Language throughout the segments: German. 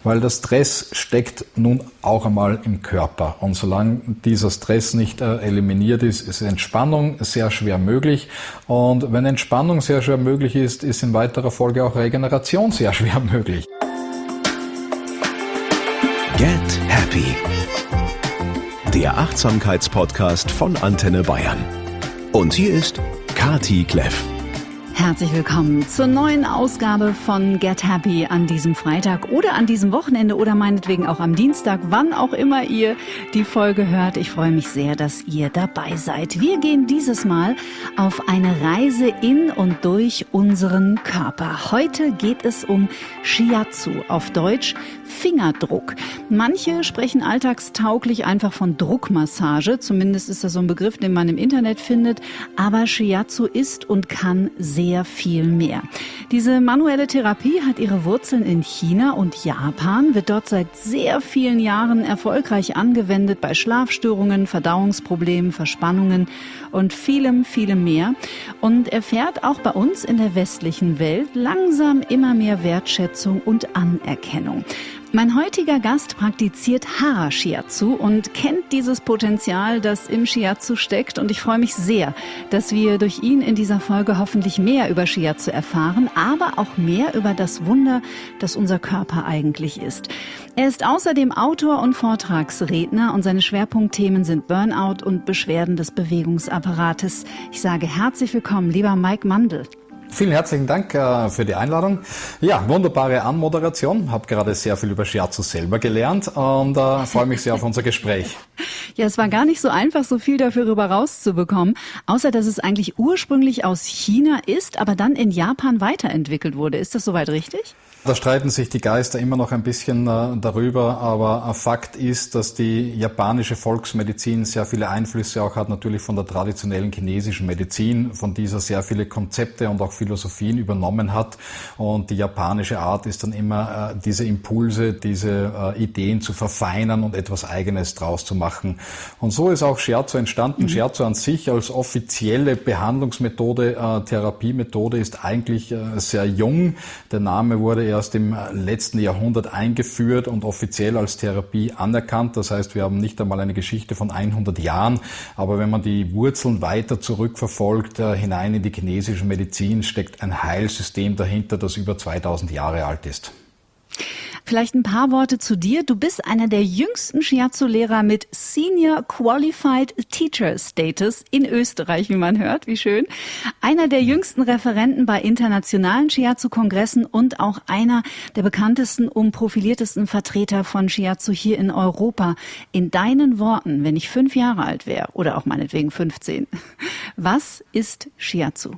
Weil der Stress steckt nun auch einmal im Körper. Und solange dieser Stress nicht eliminiert ist, ist Entspannung sehr schwer möglich. Und wenn Entspannung sehr schwer möglich ist, ist in weiterer Folge auch Regeneration sehr schwer möglich. Get Happy. Der Achtsamkeitspodcast von Antenne Bayern. Und hier ist Kati Kleff. Herzlich willkommen zur neuen Ausgabe von Get Happy an diesem Freitag oder an diesem Wochenende oder meinetwegen auch am Dienstag, wann auch immer ihr die Folge hört. Ich freue mich sehr, dass ihr dabei seid. Wir gehen dieses Mal auf eine Reise in und durch unseren Körper. Heute geht es um Shiatsu, auf Deutsch Fingerdruck. Manche sprechen alltagstauglich einfach von Druckmassage. Zumindest ist das so ein Begriff, den man im Internet findet. Aber Shiatsu ist und kann sehr viel mehr. Diese manuelle Therapie hat ihre Wurzeln in China und Japan, wird dort seit sehr vielen Jahren erfolgreich angewendet bei Schlafstörungen, Verdauungsproblemen, Verspannungen und vielem, vielem mehr. Und erfährt auch bei uns in der westlichen Welt langsam immer mehr Wertschätzung und Anerkennung. Mein heutiger Gast praktiziert Hara-Shiatsu und kennt dieses Potenzial, das im Shiatsu steckt. Und ich freue mich sehr, dass wir durch ihn in dieser Folge hoffentlich mehr über Shiatsu erfahren, aber auch mehr über das Wunder, das unser Körper eigentlich ist. Er ist außerdem Autor und Vortragsredner und seine Schwerpunktthemen sind Burnout und Beschwerden des Bewegungsapparates. Ich sage herzlich willkommen, lieber Mike Mandl. Vielen herzlichen Dank für die Einladung. Ja, wunderbare Anmoderation. Habe gerade sehr viel über Shiatsu selber gelernt und freue mich sehr auf unser Gespräch. Ja, es war gar nicht so einfach, so viel darüber rauszubekommen, außer dass es eigentlich ursprünglich aus China ist, aber dann in Japan weiterentwickelt wurde. Ist das soweit richtig? Da streiten sich die Geister immer noch ein bisschen darüber, aber Fakt ist, dass die japanische Volksmedizin sehr viele Einflüsse auch hat, natürlich von der traditionellen chinesischen Medizin, von dieser sehr viele Konzepte und auch Philosophien übernommen hat. Und die japanische Art ist dann immer, diese Impulse, diese Ideen zu verfeinern und etwas Eigenes draus zu machen. Und so ist auch Shiatsu entstanden. Shiatsu an sich als offizielle Behandlungsmethode, Therapiemethode ist eigentlich sehr jung. Der Name wurde erst im letzten Jahrhundert eingeführt und offiziell als Therapie anerkannt. Das heißt, wir haben nicht einmal eine Geschichte von 100 Jahren, aber wenn man die Wurzeln weiter zurückverfolgt, hinein in die chinesische Medizin, steckt ein Heilsystem dahinter, das über 2000 Jahre alt ist. Vielleicht ein paar Worte zu dir. Du bist einer der jüngsten Shiatsu-Lehrer mit Senior Qualified Teacher Status in Österreich, wie man hört. Wie schön. Einer der jüngsten Referenten bei internationalen Shiatsu-Kongressen und auch einer der bekanntesten und profiliertesten Vertreter von Shiatsu hier in Europa. In deinen Worten, wenn ich 5 Jahre alt wäre oder auch meinetwegen 15, was ist Shiatsu?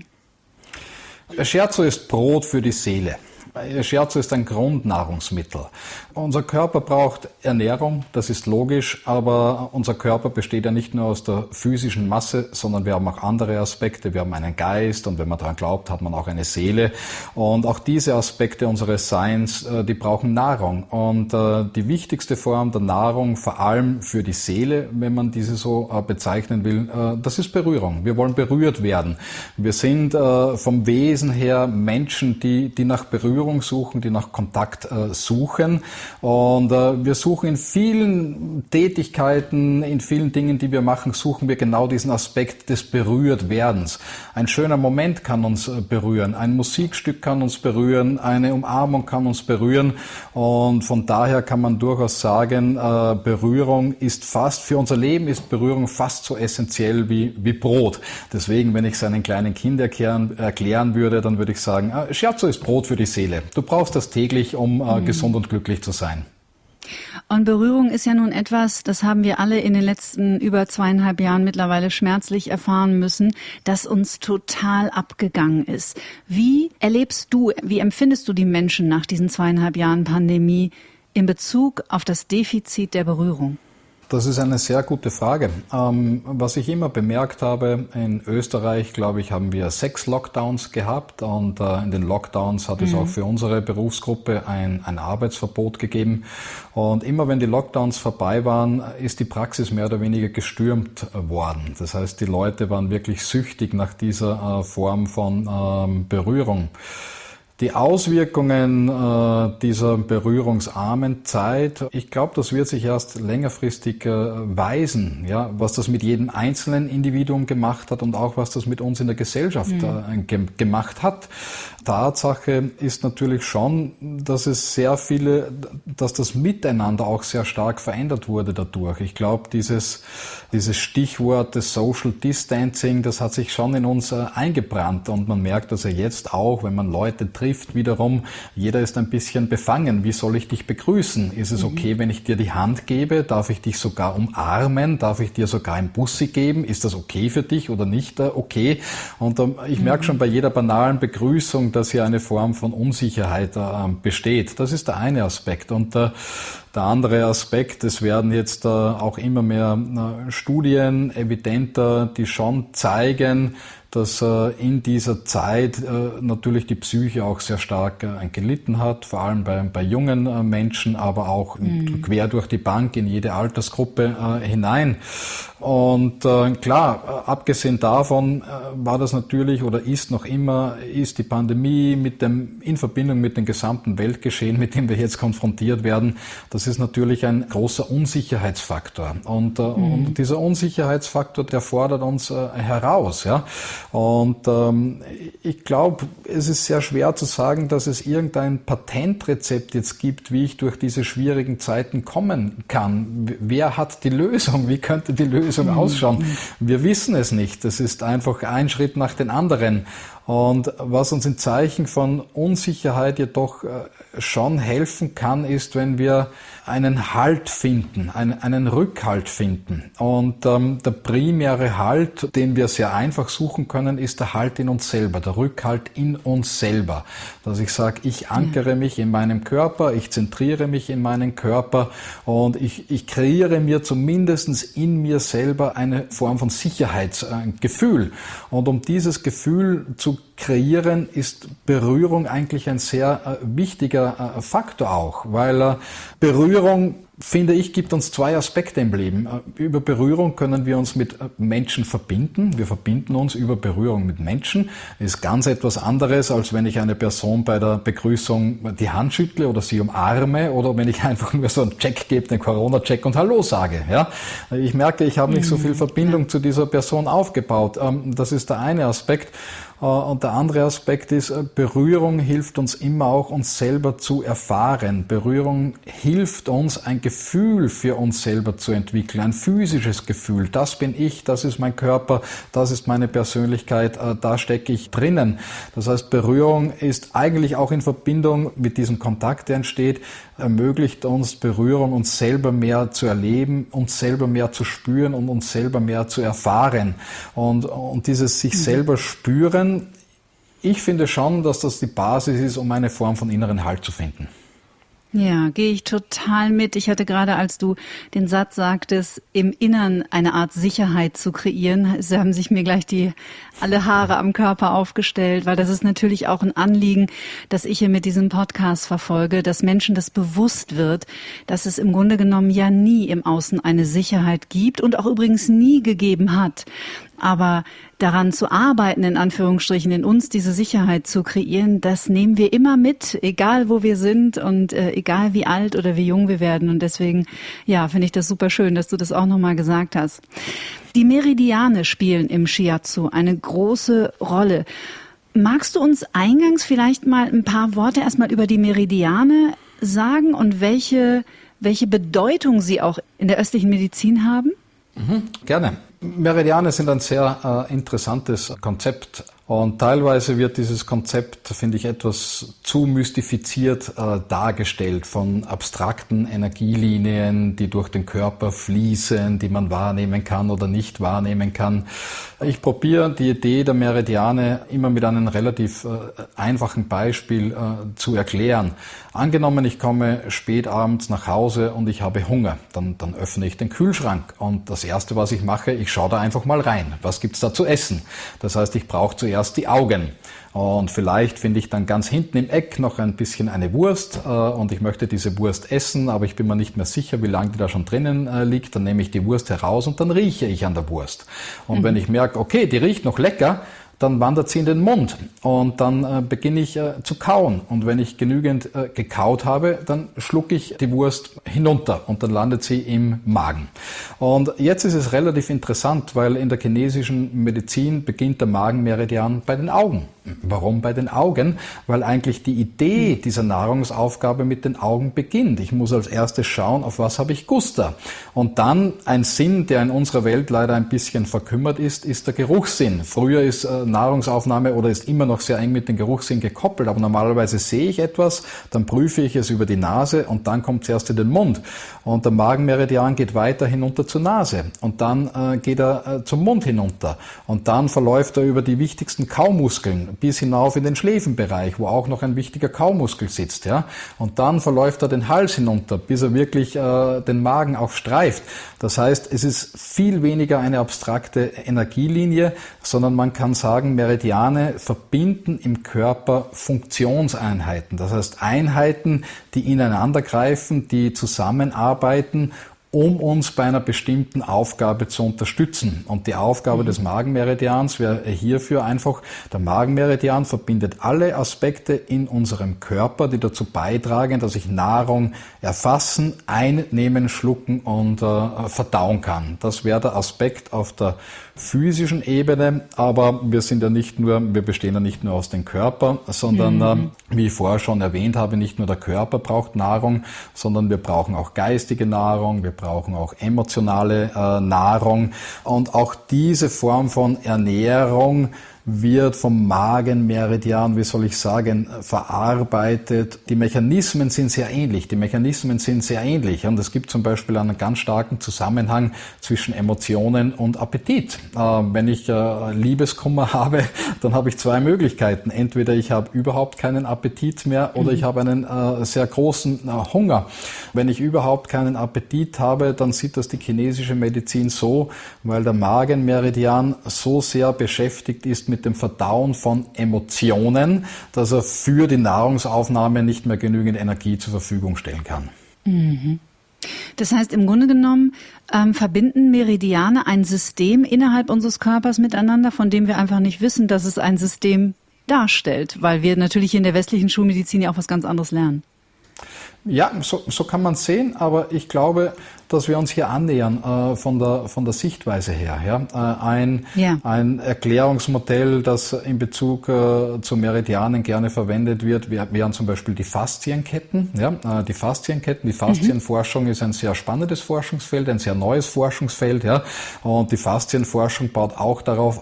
Shiatsu ist Brot für die Seele. Shiatsu ist ein Grundnahrungsmittel. Unser Körper braucht Ernährung, das ist logisch, aber unser Körper besteht ja nicht nur aus der physischen Masse, sondern wir haben auch andere Aspekte. Wir haben einen Geist und wenn man daran glaubt, hat man auch eine Seele. Und auch diese Aspekte unseres Seins, die brauchen Nahrung. Und die wichtigste Form der Nahrung, vor allem für die Seele, wenn man diese so bezeichnen will, das ist Berührung. Wir wollen berührt werden. Wir sind vom Wesen her Menschen, die nach Berührung suchen, die nach Kontakt suchen. Und wir suchen in vielen Tätigkeiten, in vielen Dingen, die wir machen, suchen wir genau diesen Aspekt des Berührtwerdens. Ein schöner Moment kann uns berühren, ein Musikstück kann uns berühren, eine Umarmung kann uns berühren. Und von daher kann man durchaus sagen, Berührung ist fast, für unser Leben ist Berührung fast so essentiell wie Brot. Deswegen, wenn ich es einem kleinen Kind erklären würde, dann würde ich sagen, Shiatsu ist Brot für die Seele. Du brauchst das täglich, um gesund und glücklich zu sein. Und Berührung ist ja nun etwas, das haben wir alle in den letzten über 2,5 Jahren mittlerweile schmerzlich erfahren müssen, das uns total abgegangen ist. Wie empfindest du die Menschen nach diesen 2,5 Jahren Pandemie in Bezug auf das Defizit der Berührung? Das ist eine sehr gute Frage. Was ich immer bemerkt habe, in Österreich, glaube ich, haben wir 6 Lockdowns gehabt und in den Lockdowns hat es auch für unsere Berufsgruppe ein Arbeitsverbot gegeben. Und immer wenn die Lockdowns vorbei waren, ist die Praxis mehr oder weniger gestürmt worden. Das heißt, die Leute waren wirklich süchtig nach dieser Form von Berührung. Die Auswirkungen dieser berührungsarmen Zeit, ich glaube, das wird sich erst längerfristig weisen, ja, was das mit jedem einzelnen Individuum gemacht hat und auch was das mit uns in der Gesellschaft gemacht hat. Tatsache ist natürlich schon, dass das Miteinander auch sehr stark verändert wurde dadurch. Ich glaube, dieses Stichwort des Social Distancing, das hat sich schon in uns eingebrannt und man merkt also jetzt auch, wenn man Leute trifft, wiederum, jeder ist ein bisschen befangen. Wie soll ich dich begrüßen? Ist es okay, wenn ich dir die Hand gebe? Darf ich dich sogar umarmen? Darf ich dir sogar ein Bussi geben? Ist das okay für dich oder nicht okay? Und ich merke schon bei jeder banalen Begrüßung, dass hier eine Form von Unsicherheit besteht. Das ist der eine Aspekt. Und der andere Aspekt, es werden jetzt auch immer mehr Studien evidenter, die schon zeigen, dass in dieser Zeit natürlich die Psyche auch sehr stark gelitten hat, vor allem bei jungen Menschen, aber auch quer durch die Bank in jede Altersgruppe hinein. Und klar, abgesehen davon war das natürlich oder ist noch immer, ist die Pandemie in Verbindung mit dem gesamten Weltgeschehen, mit dem wir jetzt konfrontiert werden, das ist natürlich ein großer Unsicherheitsfaktor. Und dieser Unsicherheitsfaktor, der fordert uns heraus, ja. Und ich glaube, es ist sehr schwer zu sagen, dass es irgendein Patentrezept jetzt gibt, wie ich durch diese schwierigen Zeiten kommen kann. Wer hat die Lösung? Wie könnte die Lösung ausschauen? Wir wissen es nicht. Es ist einfach ein Schritt nach den anderen. Und was uns in Zeichen von Unsicherheit jedoch schon helfen kann, ist, wenn wir einen Halt finden, einen Rückhalt finden. Und der primäre Halt, den wir sehr einfach suchen können, ist der Halt in uns selber, der Rückhalt in uns selber. Dass ich sage, ich ankere mich in meinem Körper, ich zentriere mich in meinen Körper und ich kreiere mir zumindest in mir selber eine Form von Sicherheitsgefühl. Und um dieses Gefühl zu kreieren, ist Berührung eigentlich ein sehr wichtiger Faktor auch, weil Berührung, finde ich, gibt uns zwei Aspekte im Leben. Über Berührung können wir uns mit Menschen verbinden. Wir verbinden uns über Berührung mit Menschen. Das ist ganz etwas anderes, als wenn ich eine Person bei der Begrüßung die Hand schüttle oder sie umarme oder wenn ich einfach nur so einen Check gebe, den Corona-Check und Hallo sage. Ja? Ich merke, ich habe nicht so viel Verbindung zu dieser Person aufgebaut. Das ist der eine Aspekt. Und der andere Aspekt ist, Berührung hilft uns immer auch, uns selber zu erfahren. Berührung hilft uns, ein Gefühl für uns selber zu entwickeln, ein physisches Gefühl. Das bin ich, das ist mein Körper, das ist meine Persönlichkeit, da stecke ich drinnen. Das heißt, Berührung ist eigentlich auch in Verbindung mit diesem Kontakt, der entsteht, ermöglicht uns Berührung, uns selber mehr zu erleben, uns selber mehr zu spüren und uns selber mehr zu erfahren. Und dieses sich selber spüren, ich finde schon, dass das die Basis ist, um eine Form von inneren Halt zu finden. Ja, gehe ich total mit. Ich hatte gerade, als du den Satz sagtest, im Innern eine Art Sicherheit zu kreieren, so haben sich mir gleich alle Haare am Körper aufgestellt, weil das ist natürlich auch ein Anliegen, das ich hier mit diesem Podcast verfolge, dass Menschen das bewusst wird, dass es im Grunde genommen ja nie im Außen eine Sicherheit gibt und auch übrigens nie gegeben hat. Aber daran zu arbeiten, in Anführungsstrichen, in uns diese Sicherheit zu kreieren, das nehmen wir immer mit, egal wo wir sind und egal wie alt oder wie jung wir werden. Und deswegen, ja, finde ich das super schön, dass du das auch nochmal gesagt hast. Die Meridiane spielen im Shiatsu eine große Rolle. Magst du uns eingangs vielleicht mal ein paar Worte erstmal über die Meridiane sagen und welche Bedeutung sie auch in der östlichen Medizin haben? Gerne. Meridiane sind ein sehr interessantes Konzept und teilweise wird dieses Konzept, finde ich, etwas zu mystifiziert dargestellt von abstrakten Energielinien, die durch den Körper fließen, die man wahrnehmen kann oder nicht wahrnehmen kann. Ich probiere die Idee der Meridiane immer mit einem relativ einfachen Beispiel zu erklären. Angenommen, ich komme spät abends nach Hause und ich habe Hunger, dann öffne ich den Kühlschrank und das Erste, was ich mache, ich schaue da einfach mal rein. Was gibt's da zu essen? Das heißt, ich brauche zuerst die Augen. Und vielleicht finde ich dann ganz hinten im Eck noch ein bisschen eine Wurst und ich möchte diese Wurst essen, aber ich bin mir nicht mehr sicher, wie lange die da schon drinnen liegt. Dann nehme ich die Wurst heraus und dann rieche ich an der Wurst. Und wenn ich merke, okay, die riecht noch lecker, dann wandert sie in den Mund und dann beginne ich zu kauen. Und wenn ich genügend gekaut habe, dann schlucke ich die Wurst hinunter und dann landet sie im Magen. Und jetzt ist es relativ interessant, weil in der chinesischen Medizin beginnt der Magenmeridian bei den Augen. Warum bei den Augen? Weil eigentlich die Idee dieser Nahrungsaufgabe mit den Augen beginnt. Ich muss als erstes schauen, auf was habe ich Guster. Und dann ein Sinn, der in unserer Welt leider ein bisschen verkümmert ist der Geruchssinn. Früher ist Nahrungsaufnahme oder ist immer noch sehr eng mit dem Geruchssinn gekoppelt, aber normalerweise sehe ich etwas, dann prüfe ich es über die Nase und dann kommt es erst in den Mund. Und der Magenmeridian geht weiter hinunter zur Nase und dann geht er zum Mund hinunter und dann verläuft er über die wichtigsten Kaumuskeln bis hinauf in den Schläfenbereich, wo auch noch ein wichtiger Kaumuskel sitzt, ja. Und dann verläuft er den Hals hinunter, bis er wirklich den Magen auch streift. Das heißt, es ist viel weniger eine abstrakte Energielinie, sondern man kann sagen, Meridiane verbinden im Körper Funktionseinheiten. Das heißt, Einheiten, die ineinander greifen, die zusammenarbeiten, um uns bei einer bestimmten Aufgabe zu unterstützen. Und die Aufgabe des Magenmeridians wäre hierfür einfach, der Magenmeridian verbindet alle Aspekte in unserem Körper, die dazu beitragen, dass ich Nahrung erfassen, einnehmen, schlucken und verdauen kann. Das wäre der Aspekt auf der physischen Ebene, aber wir bestehen ja nicht nur aus dem Körper, sondern wie ich vorher schon erwähnt habe, nicht nur der Körper braucht Nahrung, sondern wir brauchen auch geistige Nahrung, wir brauchen auch emotionale Nahrung und auch diese Form von Ernährung wird vom Magenmeridian, verarbeitet. Die Mechanismen sind sehr ähnlich. Und es gibt zum Beispiel einen ganz starken Zusammenhang zwischen Emotionen und Appetit. Wenn ich Liebeskummer habe, dann habe ich zwei Möglichkeiten. Entweder ich habe überhaupt keinen Appetit mehr oder ich habe einen sehr großen Hunger. Wenn ich überhaupt keinen Appetit habe, dann sieht das die chinesische Medizin so, weil der Magenmeridian so sehr beschäftigt ist mit dem Verdauen von Emotionen, dass er für die Nahrungsaufnahme nicht mehr genügend Energie zur Verfügung stellen kann. Das heißt, im Grunde genommen verbinden Meridiane ein System innerhalb unseres Körpers miteinander, von dem wir einfach nicht wissen, dass es ein System darstellt, weil wir natürlich in der westlichen Schulmedizin ja auch was ganz anderes lernen. Ja, so kann man es sehen, aber ich glaube, dass wir uns hier annähern von der Sichtweise her. Ja? Ein Erklärungsmodell, das in Bezug zu Meridianen gerne verwendet wird, wären zum Beispiel die Faszienketten. Ja? Die Faszienforschung ist ein sehr spannendes Forschungsfeld, ein sehr neues Forschungsfeld. Ja? Und die Faszienforschung baut darauf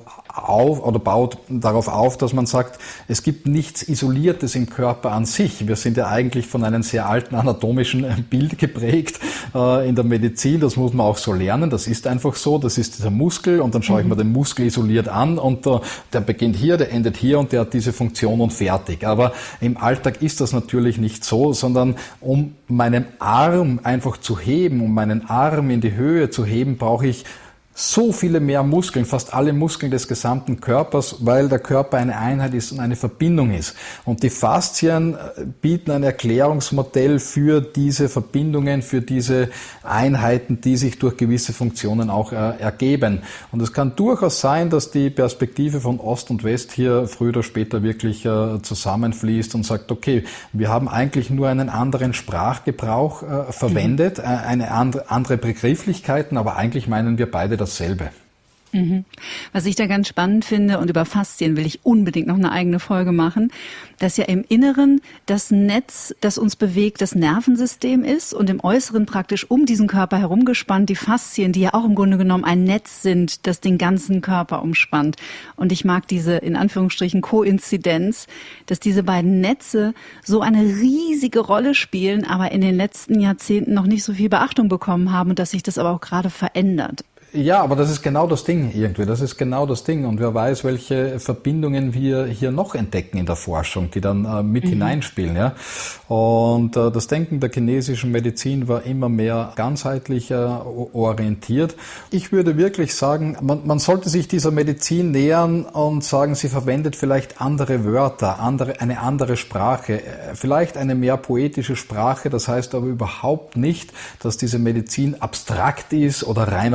auf, dass man sagt, es gibt nichts Isoliertes im Körper an sich. Wir sind ja eigentlich von einem sehr alten anatomischen Bild geprägt in der Medizin. Das muss man auch so lernen. Das ist einfach so. Das ist dieser Muskel und dann schaue ich mir den Muskel isoliert an und der beginnt hier, der endet hier und der hat diese Funktion und fertig. Aber im Alltag ist das natürlich nicht so, sondern um meinen Arm einfach zu heben, um meinen Arm in die Höhe zu heben, brauche ich so viele mehr Muskeln, fast alle Muskeln des gesamten Körpers, weil der Körper eine Einheit ist und eine Verbindung ist. Und die Faszien bieten ein Erklärungsmodell für diese Verbindungen, für diese Einheiten, die sich durch gewisse Funktionen auch ergeben. Und es kann durchaus sein, dass die Perspektive von Ost und West hier früher oder später wirklich zusammenfließt und sagt, okay, wir haben eigentlich nur einen anderen Sprachgebrauch verwendet, andere Begrifflichkeiten, aber eigentlich meinen wir beide dasselbe. Was ich da ganz spannend finde, und über Faszien will ich unbedingt noch eine eigene Folge machen, dass ja im Inneren das Netz, das uns bewegt, das Nervensystem ist und im Äußeren praktisch um diesen Körper herumgespannt die Faszien, die ja auch im Grunde genommen ein Netz sind, das den ganzen Körper umspannt. Und ich mag diese, in Anführungsstrichen, Koinzidenz, dass diese beiden Netze so eine riesige Rolle spielen, aber in den letzten Jahrzehnten noch nicht so viel Beachtung bekommen haben und dass sich das aber auch gerade verändert. Ja, aber das ist genau das Ding irgendwie. Das ist genau das Ding. Und wer weiß, welche Verbindungen wir hier noch entdecken in der Forschung, die dann mit hineinspielen. Ja. Und das Denken der chinesischen Medizin war immer mehr ganzheitlich orientiert. Ich würde wirklich sagen, man sollte sich dieser Medizin nähern und sagen, sie verwendet vielleicht andere Wörter, eine andere Sprache, vielleicht eine mehr poetische Sprache. Das heißt aber überhaupt nicht, dass diese Medizin abstrakt ist oder rein auf einen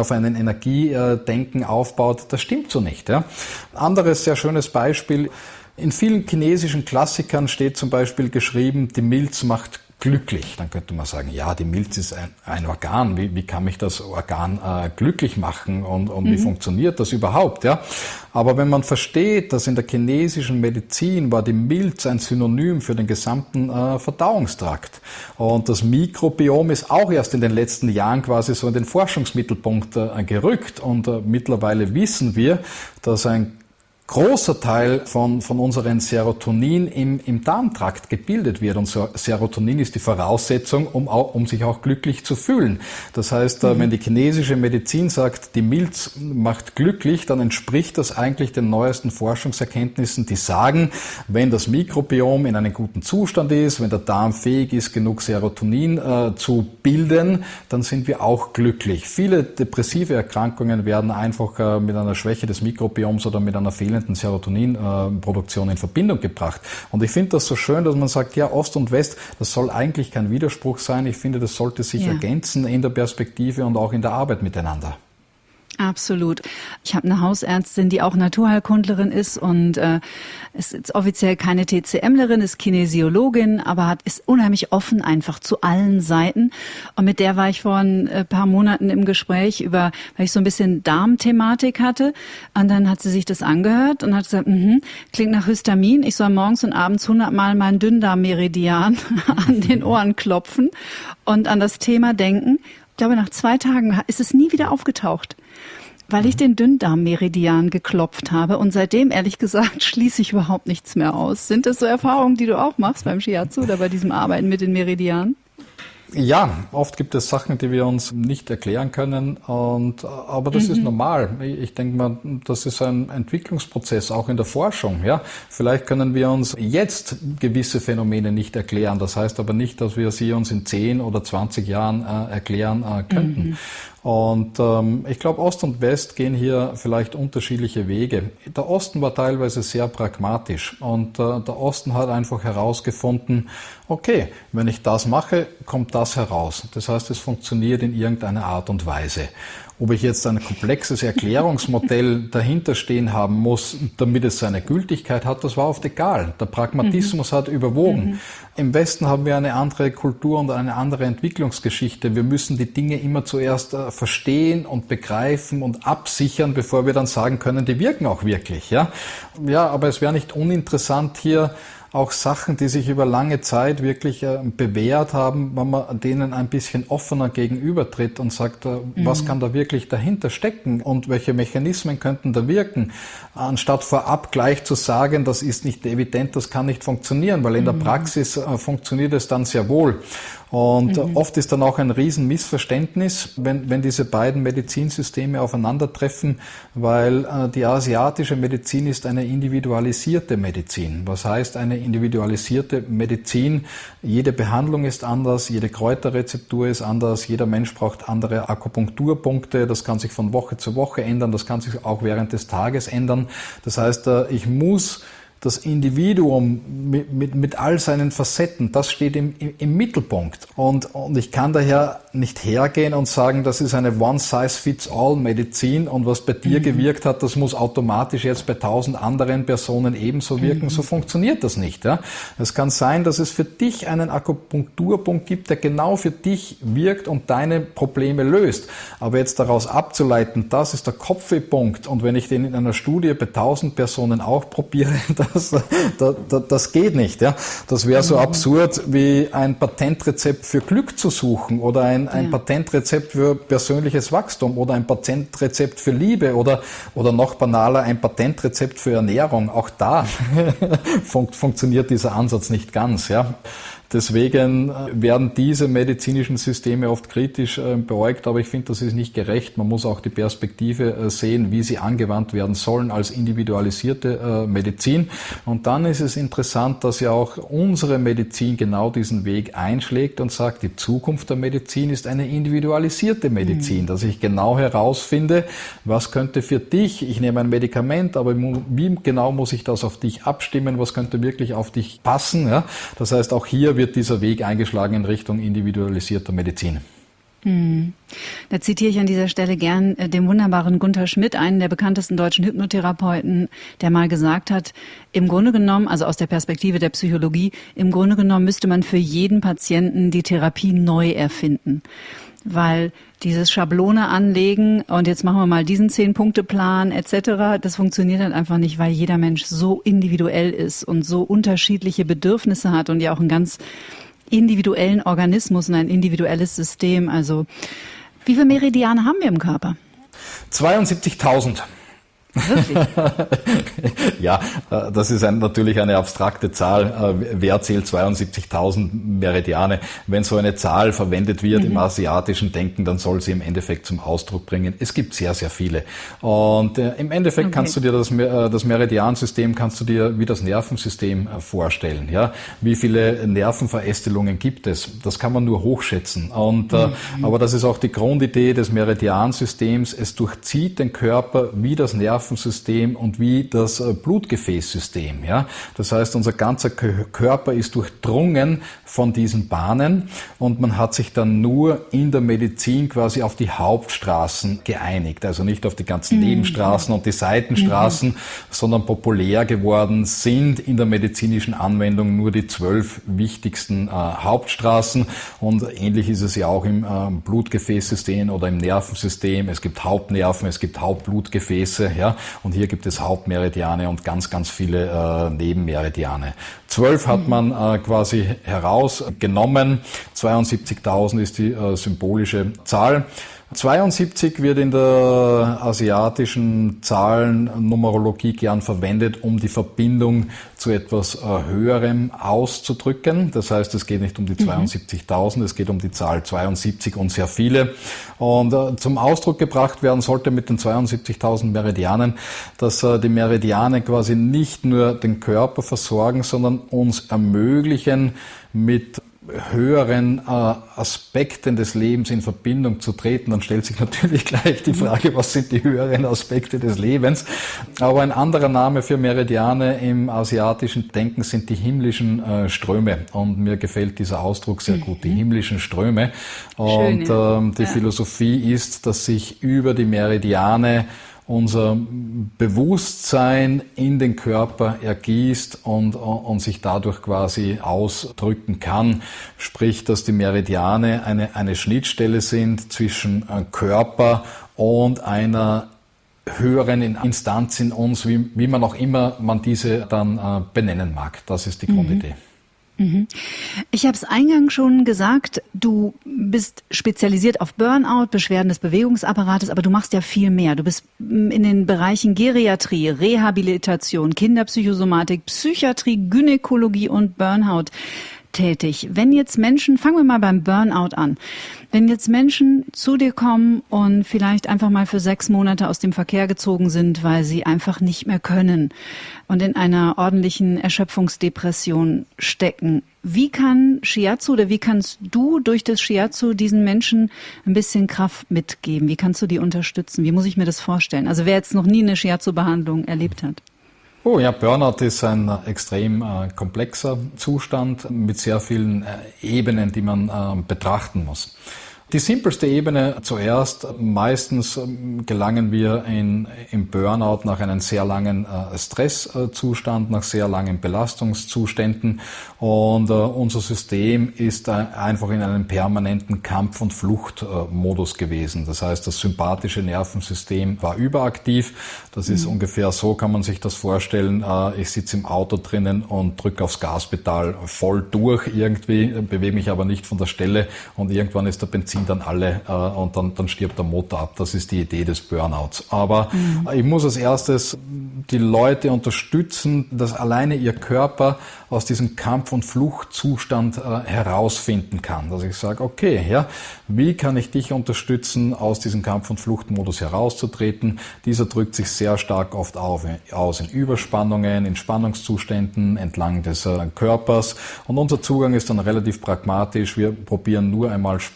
Energiedenken aufbaut, das stimmt so nicht. Ja. Anderes sehr schönes Beispiel, in vielen chinesischen Klassikern steht zum Beispiel geschrieben, die Milz macht glücklich. Dann könnte man sagen, ja, die Milz ist ein Organ. Wie kann mich das Organ glücklich machen und wie funktioniert das überhaupt? Ja? Aber wenn man versteht, dass in der chinesischen Medizin war die Milz ein Synonym für den gesamten Verdauungstrakt und das Mikrobiom ist auch erst in den letzten Jahren quasi so in den Forschungsmittelpunkt gerückt und mittlerweile wissen wir, dass ein großer Teil von unseren Serotonin im Darmtrakt gebildet wird. Und Serotonin ist die Voraussetzung, um sich auch glücklich zu fühlen. Das heißt, wenn die chinesische Medizin sagt, die Milz macht glücklich, dann entspricht das eigentlich den neuesten Forschungserkenntnissen, die sagen, wenn das Mikrobiom in einem guten Zustand ist, wenn der Darm fähig ist, genug Serotonin zu bilden, dann sind wir auch glücklich. Viele depressive Erkrankungen werden einfach mit einer Schwäche des Mikrobioms oder mit einer fehlenden Serotoninproduktion in Verbindung gebracht. Und ich finde das so schön, dass man sagt, ja, Ost und West, das soll eigentlich kein Widerspruch sein. Ich finde, das sollte sich ergänzen in der Perspektive und auch in der Arbeit miteinander. Absolut. Ich habe eine Hausärztin, die auch Naturheilkundlerin ist und ist jetzt offiziell keine TCMlerin, ist Kinesiologin, aber ist unheimlich offen einfach zu allen Seiten. Und mit der war ich vor ein paar Monaten im Gespräch weil ich so ein bisschen Darmthematik hatte. Und dann hat sie sich das angehört und hat gesagt, klingt nach Histamin. Ich soll morgens und abends 100 Mal meinen Dünndarmmeridian an den Ohren klopfen und an das Thema denken. Ich glaube, nach 2 Tagen ist es nie wieder aufgetaucht, weil ich den Dünndarmmeridian geklopft habe. Und seitdem, ehrlich gesagt, schließe ich überhaupt nichts mehr aus. Sind das so Erfahrungen, die du auch machst beim Shiatsu oder bei diesem Arbeiten mit den Meridianen? Ja, oft gibt es Sachen, die wir uns nicht erklären können, aber das ist normal. Ich denke mal, das ist ein Entwicklungsprozess, auch in der Forschung. Ja, vielleicht können wir uns jetzt gewisse Phänomene nicht erklären. Das heißt aber nicht, dass wir sie uns in 10 oder 20 Jahren erklären könnten. Und ich glaube, Ost und West gehen hier vielleicht unterschiedliche Wege. Der Osten war teilweise sehr pragmatisch und der Osten hat einfach herausgefunden, okay, wenn ich das mache, kommt das heraus. Das heißt, es funktioniert in irgendeiner Art und Weise. Ob ich jetzt ein komplexes Erklärungsmodell dahinter stehen haben muss, damit es seine Gültigkeit hat, das war oft egal. Der Pragmatismus hat überwogen. Im Westen haben wir eine andere Kultur und eine andere Entwicklungsgeschichte. Wir müssen die Dinge immer zuerst verstehen und begreifen und absichern, bevor wir dann sagen können, die wirken auch wirklich. Ja, aber es wäre nicht uninteressant hier auch Sachen, die sich über lange Zeit wirklich bewährt haben, wenn man denen ein bisschen offener gegenübertritt und sagt, was kann da wirklich dahinter stecken und welche Mechanismen könnten da wirken, anstatt vorab gleich zu sagen, das ist nicht evident, das kann nicht funktionieren, weil in der Praxis funktioniert es dann sehr wohl. Und oft ist dann auch ein Riesenmissverständnis, wenn diese beiden Medizinsysteme aufeinandertreffen, weil die asiatische Medizin ist eine individualisierte Medizin. Was heißt eine individualisierte Medizin? Jede Behandlung ist anders, jede Kräuterrezeptur ist anders, jeder Mensch braucht andere Akupunkturpunkte, das kann sich von Woche zu Woche ändern, das kann sich auch während des Tages ändern. Das heißt, ich muss das Individuum mit all seinen Facetten, das steht im Mittelpunkt. Und ich kann daher nicht hergehen und sagen, das ist eine One-Size-Fits-All-Medizin und was bei dir gewirkt hat, das muss automatisch jetzt bei 1000 anderen Personen ebenso wirken. So funktioniert das nicht. Ja? Es kann sein, dass es für dich einen Akupunkturpunkt gibt, der genau für dich wirkt und deine Probleme löst. Aber jetzt daraus abzuleiten, das ist der Kopfwehpunkt und wenn ich den in einer Studie bei 1000 Personen auch probiere, das geht nicht. Ja? Das wäre so absurd, wie ein Patentrezept für Glück zu suchen oder ein Patentrezept für persönliches Wachstum oder ein Patentrezept für Liebe oder noch banaler ein Patentrezept für Ernährung. Auch da funktioniert dieser Ansatz nicht ganz. Ja? Deswegen werden diese medizinischen Systeme oft kritisch beäugt, aber ich finde, das ist nicht gerecht. Man muss auch die Perspektive sehen, wie sie angewandt werden sollen als individualisierte Medizin. Und dann ist es interessant, dass ja auch unsere Medizin genau diesen Weg einschlägt und sagt, die Zukunft der Medizin ist eine individualisierte Medizin, dass ich genau herausfinde, was könnte für dich, ich nehme ein Medikament, aber wie genau muss ich das auf dich abstimmen, was könnte wirklich auf dich passen. Ja? Das heißt, auch hier wird dieser Weg eingeschlagen in Richtung individualisierter Medizin. Da zitiere ich an dieser Stelle gern den wunderbaren Gunther Schmidt, einen der bekanntesten deutschen Hypnotherapeuten, der mal gesagt hat, im Grunde genommen, also aus der Perspektive der Psychologie, im Grunde genommen müsste man für jeden Patienten die Therapie neu erfinden. Weil dieses Schablone anlegen und jetzt machen wir mal diesen 10-Punkte-Plan etc., das funktioniert halt einfach nicht, weil jeder Mensch so individuell ist und so unterschiedliche Bedürfnisse hat und ja auch ein ganz individuellen Organismus und ein individuelles System. Also wie viele Meridiane haben wir im Körper? 72.000. Wirklich? Ja, das ist natürlich eine abstrakte Zahl. Wer zählt 72.000 Meridiane? Wenn so eine Zahl verwendet wird im asiatischen Denken, dann soll sie im Endeffekt zum Ausdruck bringen. Es gibt sehr, sehr viele. Und im Endeffekt kannst du dir das Meridiansystem kannst du dir wie das Nervensystem vorstellen. Ja, wie viele Nervenverästelungen gibt es? Das kann man nur hochschätzen. Und aber das ist auch die Grundidee des Meridiansystems. Es durchzieht den Körper wie das Nervensystem und wie das Blutgefäßsystem. Ja? Das heißt, unser ganzer Körper ist durchdrungen von diesen Bahnen und man hat sich dann nur in der Medizin quasi auf die Hauptstraßen geeinigt. Also nicht auf die ganzen Nebenstraßen und die Seitenstraßen, sondern populär geworden sind in der medizinischen Anwendung nur die 12 wichtigsten Hauptstraßen. Und ähnlich ist es ja auch im Blutgefäßsystem oder im Nervensystem. Es gibt Hauptnerven, es gibt Hauptblutgefäße. Ja? Und hier gibt es Hauptmeridiane und ganz, ganz viele Nebenmeridiane. 12 hat man quasi herausgenommen. 72.000 ist die symbolische Zahl. 72 wird in der asiatischen Zahlennumerologie gern verwendet, um die Verbindung zu etwas Höherem auszudrücken. Das heißt, es geht nicht um die 72.000, es geht um die Zahl 72 und sehr viele. Und zum Ausdruck gebracht werden sollte mit den 72.000 Meridianen, dass die Meridiane quasi nicht nur den Körper versorgen, sondern uns ermöglichen, mit höheren Aspekten des Lebens in Verbindung zu treten, dann stellt sich natürlich gleich die Frage, was sind die höheren Aspekte des Lebens? Aber ein anderer Name für Meridiane im asiatischen Denken sind die himmlischen Ströme. Und mir gefällt dieser Ausdruck sehr gut, die himmlischen Ströme. Und schön, ja. Die Philosophie ist, dass sich über die Meridiane unser Bewusstsein in den Körper ergießt und sich dadurch quasi ausdrücken kann. Sprich, dass die Meridiane eine Schnittstelle sind zwischen Körper und einer höheren Instanz in uns, wie man auch immer man diese dann benennen mag. Das ist die Grundidee. Ich habe es eingangs schon gesagt, du bist spezialisiert auf Burnout, Beschwerden des Bewegungsapparates, aber du machst ja viel mehr. Du bist in den Bereichen Geriatrie, Rehabilitation, Kinderpsychosomatik, Psychiatrie, Gynäkologie und Burnout tätig. Wenn jetzt Menschen, fangen wir mal beim Burnout an, wenn jetzt Menschen zu dir kommen und vielleicht einfach mal für 6 Monate aus dem Verkehr gezogen sind, weil sie einfach nicht mehr können und in einer ordentlichen Erschöpfungsdepression stecken, wie kann Shiatsu oder wie kannst du durch das Shiatsu diesen Menschen ein bisschen Kraft mitgeben? Wie kannst du die unterstützen? Wie muss ich mir das vorstellen? Also wer jetzt noch nie eine Shiatsu-Behandlung erlebt hat. Oh ja, Burnout ist ein extrem komplexer Zustand mit sehr vielen Ebenen, die man betrachten muss. Die simpelste Ebene zuerst, meistens gelangen wir im Burnout nach einem sehr langen Stresszustand, nach sehr langen Belastungszuständen und unser System ist einfach in einem permanenten Kampf- und Fluchtmodus gewesen. Das heißt, das sympathische Nervensystem war überaktiv. Das ist ungefähr so, kann man sich das vorstellen. Ich sitze im Auto drinnen und drücke aufs Gaspedal voll durch irgendwie, bewege mich aber nicht von der Stelle und irgendwann ist der Benzin dann alle und dann stirbt der Motor ab. Das ist die Idee des Burnouts. Aber ich muss als erstes die Leute unterstützen, dass alleine ihr Körper aus diesem Kampf- und Fluchtzustand herausfinden kann. Dass ich sage, okay, ja, wie kann ich dich unterstützen, aus diesem Kampf- und Fluchtmodus herauszutreten? Dieser drückt sich sehr stark oft aus in Überspannungen, in Spannungszuständen entlang des Körpers. Und unser Zugang ist dann relativ pragmatisch. Wir probieren nur einmal Spannung abzubauen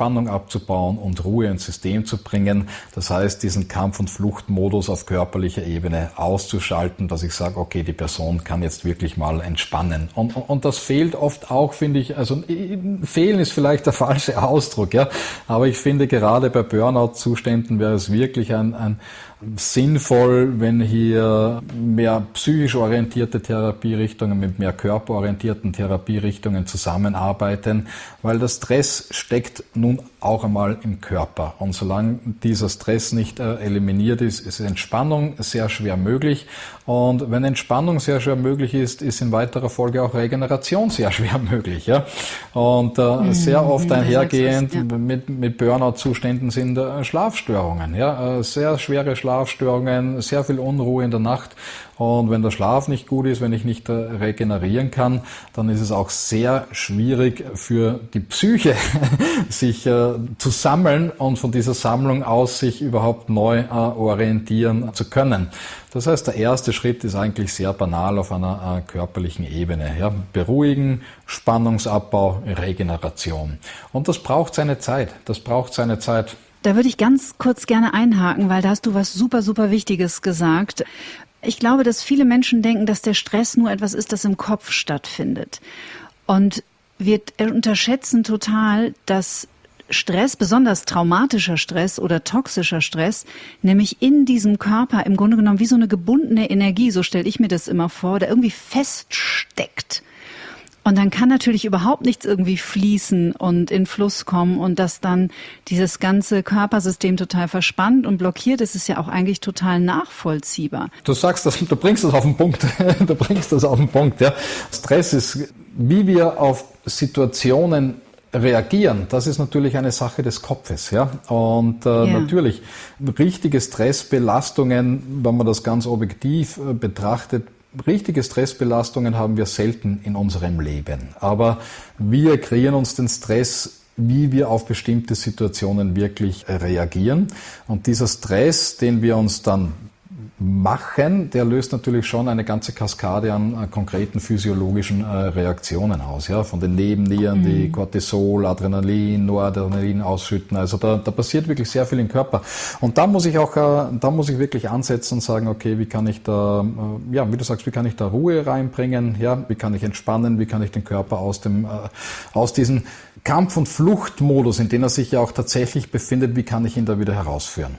abzubauen und Ruhe ins System zu bringen. Das heißt, diesen Kampf- und Fluchtmodus auf körperlicher Ebene auszuschalten, dass ich sage, okay, die Person kann jetzt wirklich mal entspannen. Und das fehlt oft auch, finde ich, also fehlen ist vielleicht der falsche Ausdruck, ja, aber ich finde gerade bei Burnout-Zuständen wäre es wirklich ein sinnvoll, wenn hier mehr psychisch orientierte Therapierichtungen mit mehr körperorientierten Therapierichtungen zusammenarbeiten, weil der Stress steckt nun auch einmal im Körper. Und solange dieser Stress nicht eliminiert ist, ist Entspannung sehr schwer möglich. Und wenn Entspannung sehr schwer möglich ist, ist in weiterer Folge auch Regeneration sehr schwer möglich. Ja? Und sehr oft einhergehend mit Burnout-Zuständen sind Schlafstörungen. Ja? Sehr schwere Schlafstörungen, sehr viel Unruhe in der Nacht. Und wenn der Schlaf nicht gut ist, wenn ich nicht regenerieren kann, dann ist es auch sehr schwierig für die Psyche, sich zu sammeln und von dieser Sammlung aus sich überhaupt neu orientieren zu können. Das heißt, der erste Schritt ist eigentlich sehr banal auf einer körperlichen Ebene. Ja, beruhigen, Spannungsabbau, Regeneration. Und das braucht seine Zeit. Da würde ich ganz kurz gerne einhaken, weil da hast du was super, super Wichtiges gesagt. Ich glaube, dass viele Menschen denken, dass der Stress nur etwas ist, das im Kopf stattfindet. Und wir unterschätzen total, dass Stress, besonders traumatischer Stress oder toxischer Stress, nämlich in diesem Körper im Grunde genommen wie so eine gebundene Energie, so stelle ich mir das immer vor, der irgendwie feststeckt. Und dann kann natürlich überhaupt nichts irgendwie fließen und in Fluss kommen und dass dann dieses ganze Körpersystem total verspannt und blockiert ist, ist ja auch eigentlich total nachvollziehbar. Du sagst das, du bringst das auf den Punkt. Ja. Stress ist, wie wir auf Situationen reagieren, das ist natürlich eine Sache des Kopfes, ja. Und natürlich richtige Stressbelastungen, wenn man das ganz objektiv betrachtet, richtige Stressbelastungen haben wir selten in unserem Leben. Aber wir kreieren uns den Stress, wie wir auf bestimmte Situationen wirklich reagieren. Und dieser Stress, den wir uns dann machen, der löst natürlich schon eine ganze Kaskade an konkreten physiologischen Reaktionen aus, ja, von den Nebennieren, die Cortisol, Adrenalin, Noradrenalin ausschütten. Also da passiert wirklich sehr viel im Körper. Und da muss ich wirklich ansetzen und sagen, okay, wie kann ich da, wie du sagst, wie kann ich da Ruhe reinbringen, ja, wie kann ich entspannen, wie kann ich den Körper aus diesem Kampf- und Fluchtmodus, in dem er sich ja auch tatsächlich befindet, wie kann ich ihn da wieder herausführen?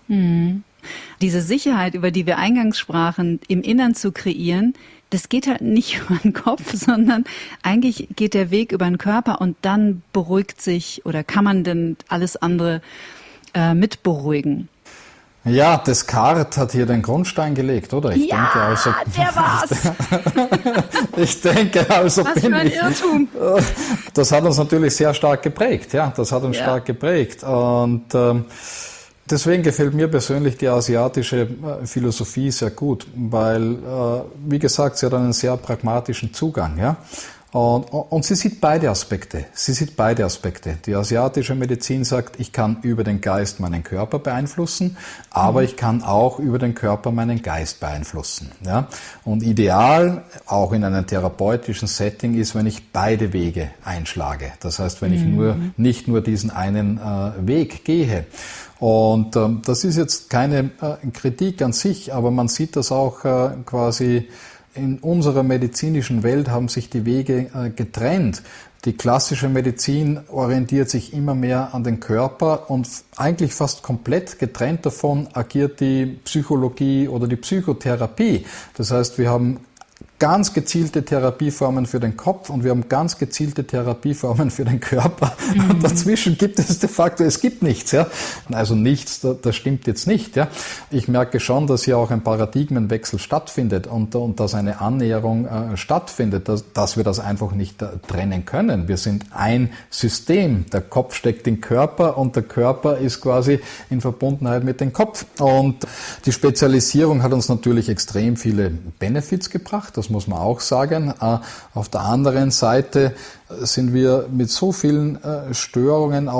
Diese Sicherheit, über die wir eingangs sprachen, im Innern zu kreieren, das geht halt nicht über den Kopf, sondern eigentlich geht der Weg über den Körper und dann beruhigt sich oder kann man denn alles andere mit beruhigen. Ja, Descartes hat hier den Grundstein gelegt, oder? Der war's! Ich denke also, was für ein Irrtum! Das hat uns natürlich sehr stark geprägt, ja, stark geprägt und deswegen gefällt mir persönlich die asiatische Philosophie sehr gut, weil, wie gesagt, sie hat einen sehr pragmatischen Zugang, ja. Und sie sieht beide Aspekte. Die asiatische Medizin sagt, ich kann über den Geist meinen Körper beeinflussen, aber ich kann auch über den Körper meinen Geist beeinflussen. Ja? Und ideal, auch in einem therapeutischen Setting, ist, wenn ich beide Wege einschlage. Das heißt, wenn ich nicht nur diesen einen Weg gehe. Und das ist jetzt keine Kritik an sich, aber man sieht das auch quasi in unserer medizinischen Welt haben sich die Wege getrennt. Die klassische Medizin orientiert sich immer mehr an den Körper und eigentlich fast komplett getrennt davon agiert die Psychologie oder die Psychotherapie. Das heißt, wir haben ganz gezielte Therapieformen für den Kopf und wir haben ganz gezielte Therapieformen für den Körper. Und dazwischen gibt es de facto, es gibt nichts. Ja? Also nichts, das stimmt jetzt nicht. Ja? Ich merke schon, dass hier auch ein Paradigmenwechsel stattfindet und dass eine Annäherung stattfindet, dass wir das einfach nicht trennen können. Wir sind ein System. Der Kopf steckt im Körper und der Körper ist quasi in Verbundenheit mit dem Kopf. Und die Spezialisierung hat uns natürlich extrem viele Benefits gebracht. Das muss man auch sagen. Auf der anderen Seite sind wir mit so vielen Störungen auch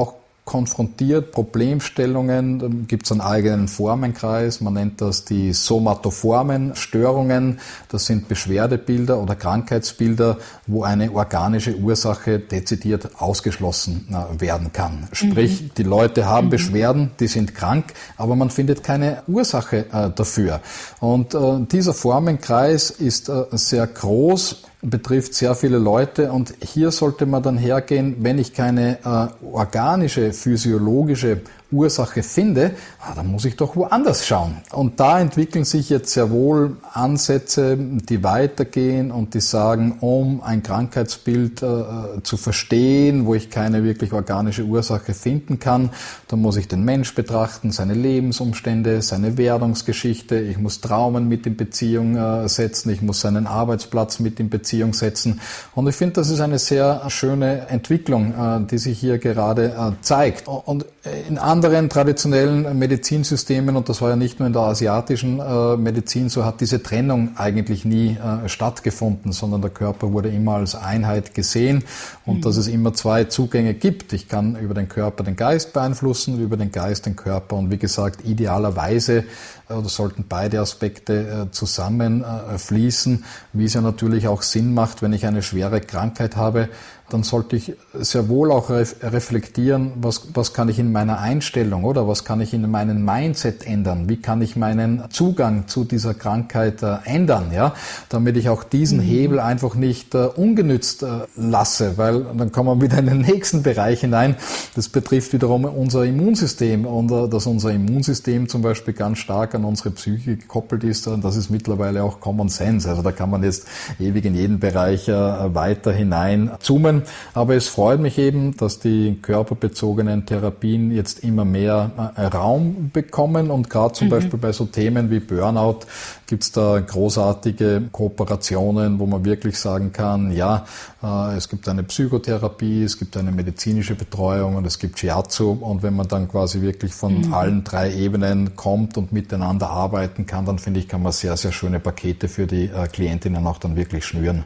konfrontiert, Problemstellungen, dann gibt es einen eigenen Formenkreis, man nennt das die somatoformen Störungen, das sind Beschwerdebilder oder Krankheitsbilder, wo eine organische Ursache dezidiert ausgeschlossen werden kann. Sprich, die Leute haben Beschwerden, die sind krank, aber man findet keine Ursache dafür. Und dieser Formenkreis ist sehr groß, betrifft sehr viele Leute und hier sollte man dann hergehen, wenn ich keine organische, physiologische Ursache finde, dann muss ich doch woanders schauen. Und da entwickeln sich jetzt sehr wohl Ansätze, die weitergehen und die sagen, um ein Krankheitsbild zu verstehen, wo ich keine wirklich organische Ursache finden kann, dann muss ich den Mensch betrachten, seine Lebensumstände, seine Werdungsgeschichte, ich muss Traumen mit in Beziehung setzen, ich muss seinen Arbeitsplatz mit in Beziehung setzen. Und ich finde, das ist eine sehr schöne Entwicklung, die sich hier gerade zeigt. Und in anderen traditionellen Medizinsystemen, und das war ja nicht nur in der asiatischen Medizin so, hat diese Trennung eigentlich nie stattgefunden, sondern der Körper wurde immer als Einheit gesehen und dass es immer zwei Zugänge gibt. Ich kann über den Körper den Geist beeinflussen, über den Geist den Körper und wie gesagt, idealerweise sollten beide Aspekte zusammenfließen, wie es ja natürlich auch Sinn macht, wenn ich eine schwere Krankheit habe, dann sollte ich sehr wohl auch reflektieren, was kann ich in meiner Einstellung oder was kann ich in meinem Mindset ändern, wie kann ich meinen Zugang zu dieser Krankheit ändern, ja, damit ich auch diesen Hebel einfach nicht ungenützt lasse, weil dann kommen wir wieder in den nächsten Bereich hinein. Das betrifft wiederum unser Immunsystem und dass unser Immunsystem zum Beispiel ganz stark an unsere Psyche gekoppelt ist, das ist mittlerweile auch Common Sense, also da kann man jetzt ewig in jeden Bereich weiter hinein zoomen. Aber es freut mich eben, dass die körperbezogenen Therapien jetzt immer mehr Raum bekommen und gerade zum Beispiel bei so Themen wie Burnout gibt es da großartige Kooperationen, wo man wirklich sagen kann, ja, es gibt eine Psychotherapie, es gibt eine medizinische Betreuung und es gibt Shiatsu und wenn man dann quasi wirklich von allen drei Ebenen kommt und miteinander arbeiten kann, dann finde ich, kann man sehr, sehr schöne Pakete für die Klientinnen auch dann wirklich schnüren.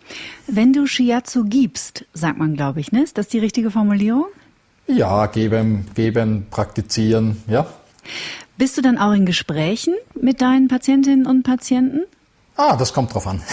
Wenn du Shiatsu gibst, sagt man, glaube ich, ne? Ist das die richtige Formulierung? Ja, geben, praktizieren, ja. Bist du dann auch in Gesprächen mit deinen Patientinnen und Patienten? Das kommt drauf an.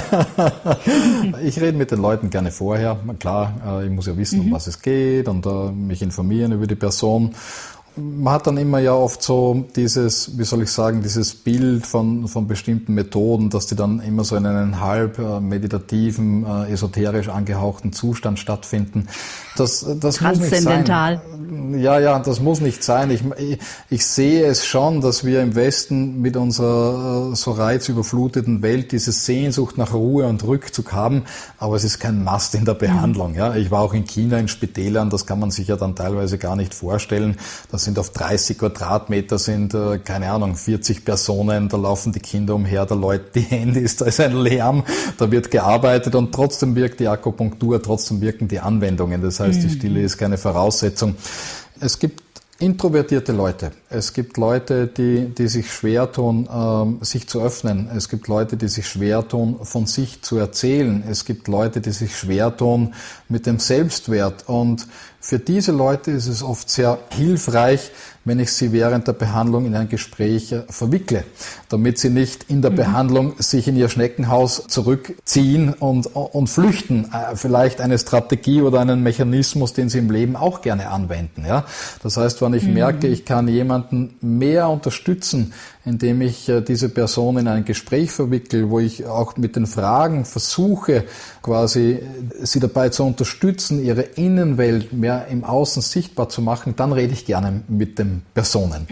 Ich rede mit den Leuten gerne vorher. Klar, ich muss ja wissen, um was es geht und mich informieren über die Person. Man hat dann immer ja oft so dieses, wie soll ich sagen, dieses Bild von bestimmten Methoden, dass die dann immer so in einen halb meditativen, esoterisch angehauchten Zustand stattfinden. Das muss nicht sein. Ja, das muss nicht sein. Ich sehe es schon, dass wir im Westen mit unserer so reizüberfluteten Welt diese Sehnsucht nach Ruhe und Rückzug haben, aber es ist kein Must in der Behandlung. Ja, ich war auch in China in Spitälern, das kann man sich ja dann teilweise gar nicht vorstellen. Das sind auf 30 Quadratmeter sind, keine Ahnung, 40 Personen, da laufen die Kinder umher, da läuten die Handys, da ist ein Lärm, da wird gearbeitet und trotzdem wirkt die Akupunktur, trotzdem wirken die Anwendungen. Das heißt, die Stille ist keine Voraussetzung. Es gibt introvertierte Leute. Es gibt Leute, die sich schwer tun, sich zu öffnen. Es gibt Leute, die sich schwer tun, von sich zu erzählen. Es gibt Leute, die sich schwer tun mit dem Selbstwert. Und für diese Leute ist es oft sehr hilfreich, wenn ich sie während der Behandlung in ein Gespräch verwickle, damit sie nicht in der Behandlung sich in ihr Schneckenhaus zurückziehen und flüchten. Vielleicht eine Strategie oder einen Mechanismus, den sie im Leben auch gerne anwenden. Ja? Das heißt, wenn ich merke, ich kann jemanden mehr unterstützen, indem ich diese Person in ein Gespräch verwickle, wo ich auch mit den Fragen versuche, quasi sie dabei zu unterstützen, ihre Innenwelt mehr im Außen sichtbar zu machen, dann rede ich gerne mit den Personen.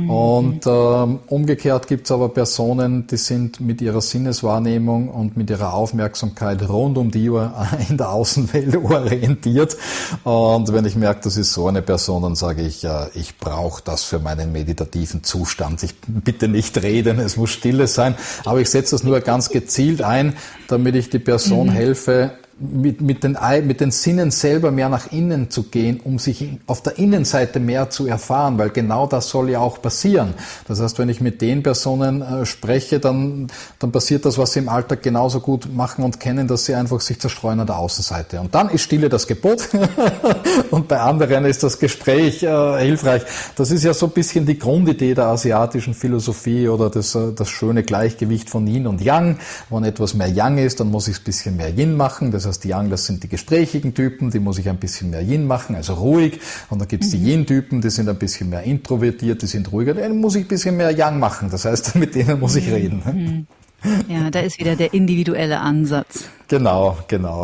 Und umgekehrt gibt es aber Personen, die sind mit ihrer Sinneswahrnehmung und mit ihrer Aufmerksamkeit rund um die Uhr in der Außenwelt orientiert. Und wenn ich merke, das ist so eine Person, dann sage ich, ich brauche das für meinen meditativen Zustand. Ich bitte nicht reden, es muss Stille sein. Aber ich setze das nur ganz gezielt ein, damit ich die Person helfe, mit den Sinnen selber mehr nach innen zu gehen, um sich auf der Innenseite mehr zu erfahren, weil genau das soll ja auch passieren. Das heißt, wenn ich mit den Personen spreche, dann passiert das, was sie im Alltag genauso gut machen und kennen, dass sie einfach sich zerstreuen an der Außenseite. Und dann ist Stille das Gebot und bei anderen ist das Gespräch hilfreich. Das ist ja so ein bisschen die Grundidee der asiatischen Philosophie oder das schöne Gleichgewicht von Yin und Yang. Wenn etwas mehr Yang ist, dann muss ich es ein bisschen mehr Yin machen. Das heißt, die Yang, das sind die gesprächigen Typen, die muss ich ein bisschen mehr Yin machen, also ruhig. Und dann gibt's die Yin-Typen, die sind ein bisschen mehr introvertiert, die sind ruhiger. Dann muss ich ein bisschen mehr Yang machen. Das heißt, mit denen muss ich reden. Ja, da ist wieder der individuelle Ansatz. Genau.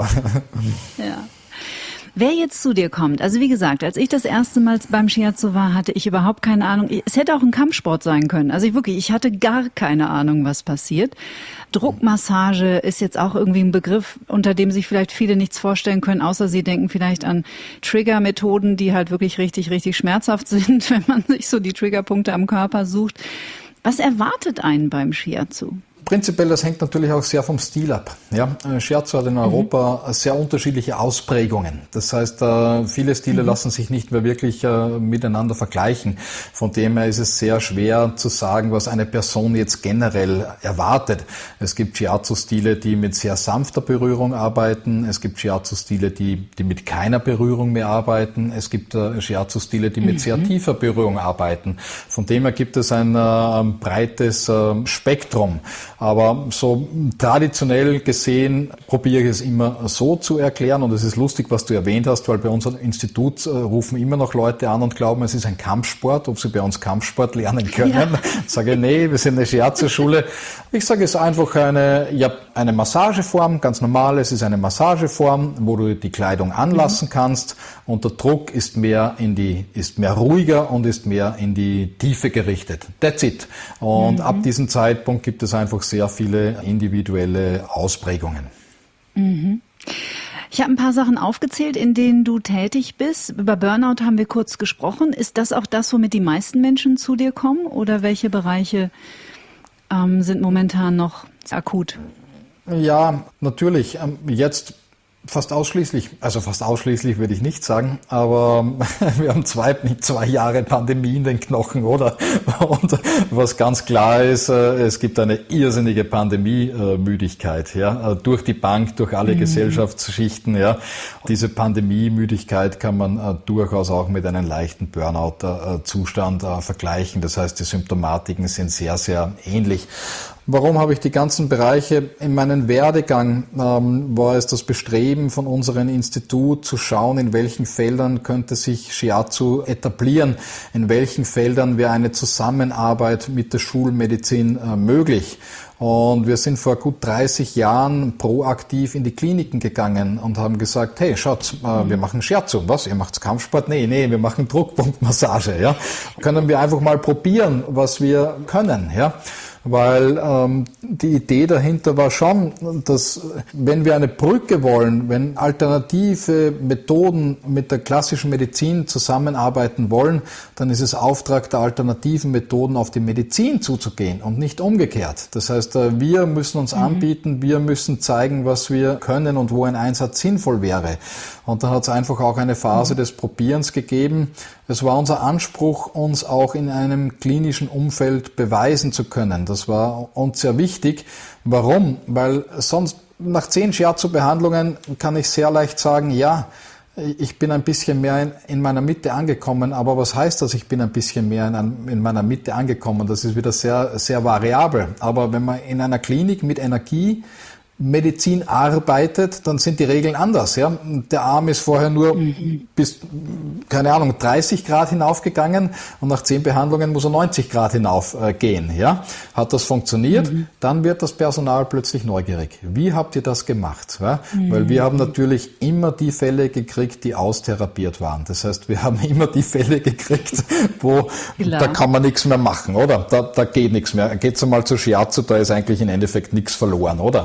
Ja. Wer jetzt zu dir kommt, also wie gesagt, als ich das erste Mal beim Shiatsu war, hatte ich überhaupt keine Ahnung. Es hätte auch ein Kampfsport sein können. Also ich hatte gar keine Ahnung, was passiert. Druckmassage ist jetzt auch irgendwie ein Begriff, unter dem sich vielleicht viele nichts vorstellen können, außer sie denken vielleicht an Triggermethoden, die halt wirklich richtig, richtig schmerzhaft sind, wenn man sich so die Triggerpunkte am Körper sucht. Was erwartet einen beim Shiatsu? Prinzipiell, das hängt natürlich auch sehr vom Stil ab. Ja, Shiatsu hat in Europa sehr unterschiedliche Ausprägungen. Das heißt, viele Stile lassen sich nicht mehr wirklich miteinander vergleichen. Von dem her ist es sehr schwer zu sagen, was eine Person jetzt generell erwartet. Es gibt Shiatsu-Stile, die mit sehr sanfter Berührung arbeiten. Es gibt Shiatsu-Stile, die mit keiner Berührung mehr arbeiten. Es gibt Shiatsu-Stile, die mit sehr tiefer Berührung arbeiten. Von dem her gibt es ein breites Spektrum. Aber so traditionell gesehen probiere ich es immer so zu erklären. Und es ist lustig, was du erwähnt hast, weil bei unserem Institut rufen immer noch Leute an und glauben, es ist ein Kampfsport, ob sie bei uns Kampfsport lernen können. Ja. Ich sage, nee, wir sind eine Shiatsu-Schule. Ich sage, es ist einfach eine Massageform, ganz normal. Es ist eine Massageform, wo du die Kleidung anlassen kannst. Und der Druck ist mehr ruhiger und ist mehr in die Tiefe gerichtet. That's it. Und ab diesem Zeitpunkt gibt es einfach sehr viele individuelle Ausprägungen. Ich habe ein paar Sachen aufgezählt, in denen du tätig bist. Über Burnout haben wir kurz gesprochen. Ist das auch das, womit die meisten Menschen zu dir kommen? Oder welche Bereiche sind momentan noch akut? Ja, natürlich. Jetzt fast ausschließlich würde ich nicht sagen, aber wir haben zwei Jahre Pandemie in den Knochen, oder? Und was ganz klar ist, es gibt eine irrsinnige Pandemiemüdigkeit, ja, durch die Bank, durch alle Gesellschaftsschichten, ja. Diese Pandemiemüdigkeit kann man durchaus auch mit einem leichten Burnout-Zustand vergleichen. Das heißt, die Symptomatiken sind sehr, sehr ähnlich. Warum habe ich die ganzen Bereiche? In meinem Werdegang war es das Bestreben von unserem Institut zu schauen, in welchen Feldern könnte sich Shiatsu etablieren, in welchen Feldern wäre eine Zusammenarbeit mit der Schulmedizin möglich. Und wir sind vor gut 30 Jahren proaktiv in die Kliniken gegangen und haben gesagt, hey, schaut, wir machen Shiatsu. Was, ihr macht Kampfsport? Nee, wir machen Druckpunktmassage. Ja? Können wir einfach mal probieren, was wir können, ja? Weil die Idee dahinter war schon, dass wenn wir eine Brücke wollen, wenn alternative Methoden mit der klassischen Medizin zusammenarbeiten wollen, dann ist es Auftrag der alternativen Methoden auf die Medizin zuzugehen und nicht umgekehrt. Das heißt, wir müssen uns anbieten, wir müssen zeigen, was wir können und wo ein Einsatz sinnvoll wäre. Und dann hat es einfach auch eine Phase des Probierens gegeben. Es war unser Anspruch, uns auch in einem klinischen Umfeld beweisen zu können. Das war uns sehr wichtig. Warum? Weil sonst nach 10 Shiatsu-Behandlungen kann ich sehr leicht sagen, ja, ich bin ein bisschen mehr in meiner Mitte angekommen. Aber was heißt das, ich bin ein bisschen mehr in meiner Mitte angekommen? Das ist wieder sehr, sehr variabel. Aber wenn man in einer Klinik mit Energie Medizin arbeitet, dann sind die Regeln anders. Ja? Der Arm ist vorher nur bis, 30 Grad hinaufgegangen und nach 10 Behandlungen muss er 90 Grad hinaufgehen. Ja? Hat das funktioniert? Dann wird das Personal plötzlich neugierig. Wie habt ihr das gemacht? Ja? Weil wir haben natürlich immer die Fälle gekriegt, die austherapiert waren. Das heißt, wir haben immer die Fälle gekriegt, wo da kann man nichts mehr machen, oder? Da geht nichts mehr. Geht's einmal zu Shiatsu, da ist eigentlich im Endeffekt nichts verloren, oder? Ja?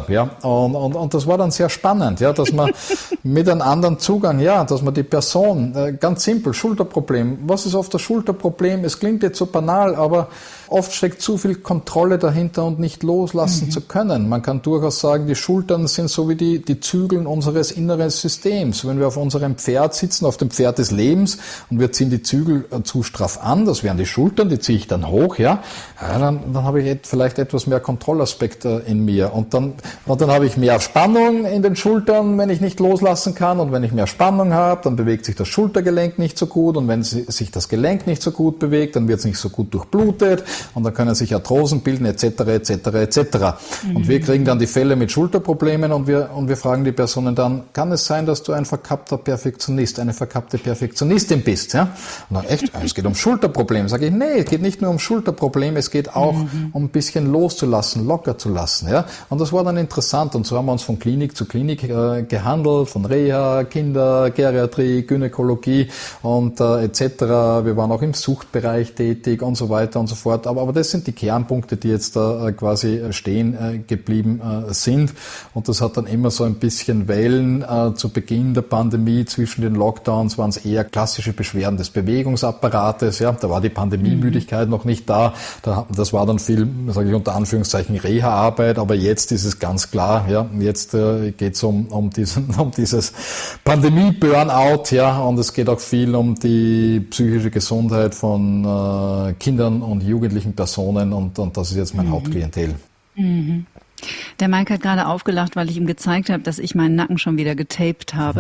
Und das war dann sehr spannend, ja, dass man mit einem anderen Zugang, ja, dass man die Person, ganz simpel, Schulterproblem. Was ist oft das Schulterproblem? Es klingt jetzt so banal, aber oft steckt zu viel Kontrolle dahinter und nicht loslassen zu können. Man kann durchaus sagen, die Schultern sind so wie die Zügeln unseres inneren Systems. Wenn wir auf unserem Pferd sitzen, auf dem Pferd des Lebens, und wir ziehen die Zügel zu straff an, das wären die Schultern, die ziehe ich dann hoch, ja, dann habe ich vielleicht etwas mehr Kontrollaspekt in mir. Und dann habe ich mehr Spannung in den Schultern, wenn ich nicht loslassen kann. Und wenn ich mehr Spannung habe, dann bewegt sich das Schultergelenk nicht so gut. Und wenn sich das Gelenk nicht so gut bewegt, dann wird es nicht so gut durchblutet. Und dann können sich Arthrosen bilden, etc., etc., etc. Und wir kriegen dann die Fälle mit Schulterproblemen und wir fragen die Personen dann, kann es sein, dass du ein verkappter Perfektionist, eine verkappte Perfektionistin bist? Ja? Und dann, echt, es geht um Schulterprobleme. Sage ich, nee, es geht nicht nur um Schulterprobleme, es geht auch um ein bisschen loszulassen, locker zu lassen. Ja? Und das war dann interessant. Und so haben wir uns von Klinik zu Klinik gehandelt, von Reha, Kinder, Geriatrie, Gynäkologie und etc. Wir waren auch im Suchtbereich tätig und so weiter und so fort. Aber das sind die Kernpunkte, die jetzt da quasi stehen geblieben sind. Und das hat dann immer so ein bisschen Wellen. Zu Beginn der Pandemie zwischen den Lockdowns waren es eher klassische Beschwerden des Bewegungsapparates. Ja, da war die Pandemiemüdigkeit noch nicht da. Das war dann viel, sage ich unter Anführungszeichen, Reha-Arbeit. Aber jetzt ist es ganz klar, ja, jetzt geht es um dieses Pandemie-Burnout. Ja, und es geht auch viel um die psychische Gesundheit von Kindern und jugendlichen Personen und das ist jetzt mein Hauptklientel. Der Mike hat gerade aufgelacht, weil ich ihm gezeigt habe, dass ich meinen Nacken schon wieder getaped habe.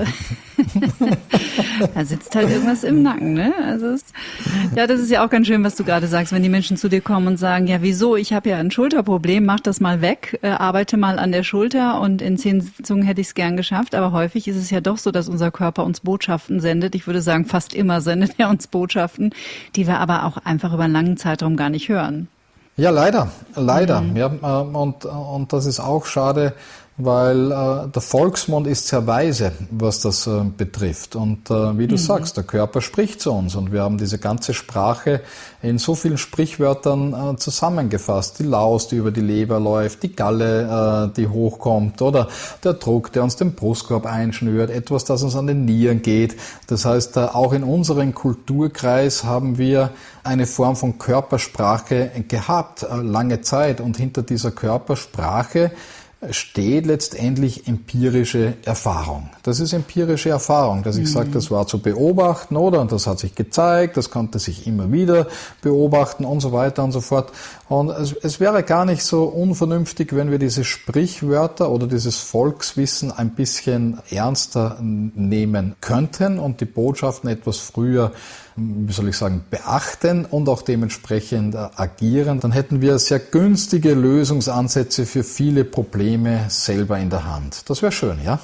Da sitzt halt irgendwas im Nacken, ne? Also das ist ja auch ganz schön, was du gerade sagst, wenn die Menschen zu dir kommen und sagen, ja wieso, ich habe ja ein Schulterproblem, mach das mal weg, arbeite mal an der Schulter und in 10 Sitzungen hätte ich es gern geschafft. Aber häufig ist es ja doch so, dass unser Körper uns Botschaften sendet. Ich würde sagen, fast immer sendet er uns Botschaften, die wir aber auch einfach über einen langen Zeitraum gar nicht hören. Ja, leider. Ja, und das ist auch schade, weil der Volksmund ist sehr weise, was das betrifft. Und wie du sagst, der Körper spricht zu uns und wir haben diese ganze Sprache in so vielen Sprichwörtern zusammengefasst. Die Laus, die über die Leber läuft, die Galle, die hochkommt, oder der Druck, der uns den Brustkorb einschnürt, etwas, das uns an den Nieren geht. Das heißt, auch in unserem Kulturkreis haben wir eine Form von Körpersprache gehabt, lange Zeit. Und hinter dieser Körpersprache steht letztendlich empirische Erfahrung. Das ist empirische Erfahrung, dass ich sage, das war zu beobachten, oder? Und das hat sich gezeigt, das konnte sich immer wieder beobachten und so weiter und so fort. Und es wäre gar nicht so unvernünftig, wenn wir diese Sprichwörter oder dieses Volkswissen ein bisschen ernster nehmen könnten und die Botschaften etwas früher, wie soll ich sagen, beachten und auch dementsprechend agieren. Dann hätten wir sehr günstige Lösungsansätze für viele Probleme selber in der Hand. Das wäre schön, ja?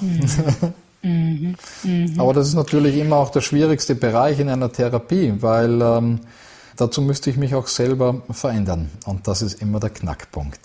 Aber das ist natürlich immer auch der schwierigste Bereich in einer Therapie, weil dazu müsste ich mich auch selber verändern. Und das ist immer der Knackpunkt.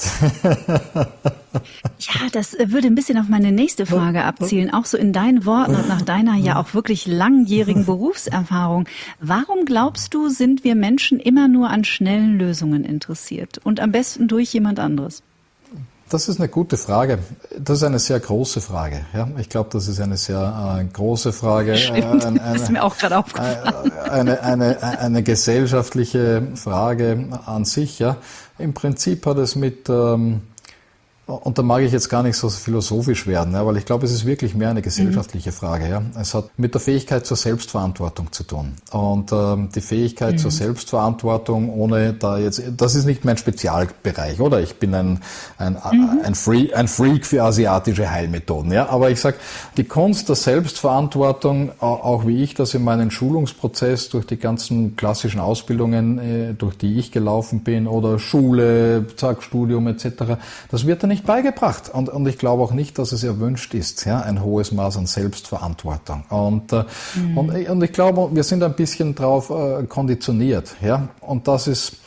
Ja, das würde ein bisschen auf meine nächste Frage abzielen. Auch so in deinen Worten und nach deiner ja auch wirklich langjährigen Berufserfahrung. Warum glaubst du, sind wir Menschen immer nur an schnellen Lösungen interessiert? Und am besten durch jemand anderes? Das ist eine gute Frage. Das ist eine sehr große Frage. Ja, ich glaube, das ist eine sehr große Frage. Stimmt, das ist mir auch gerade aufgefallen. Eine gesellschaftliche Frage an sich. Ja, im Prinzip hat es mit und da mag ich jetzt gar nicht so philosophisch werden, ja, weil ich glaube, es ist wirklich mehr eine gesellschaftliche Frage. Ja. Es hat mit der Fähigkeit zur Selbstverantwortung zu tun. Und die Fähigkeit zur Selbstverantwortung, ohne da jetzt, das ist nicht mein Spezialbereich, oder? Ich bin ein Freak für asiatische Heilmethoden. Ja. Aber ich sag, die Kunst der Selbstverantwortung, auch wie ich das in meinem Schulungsprozess durch die ganzen klassischen Ausbildungen, durch die ich gelaufen bin, oder Schule, Studium etc., das wird dann nicht beigebracht. Und ich glaube auch nicht, dass es erwünscht ist, ja, ein hohes Maß an Selbstverantwortung. Und ich glaube, wir sind ein bisschen drauf konditioniert. Ja? Und das ist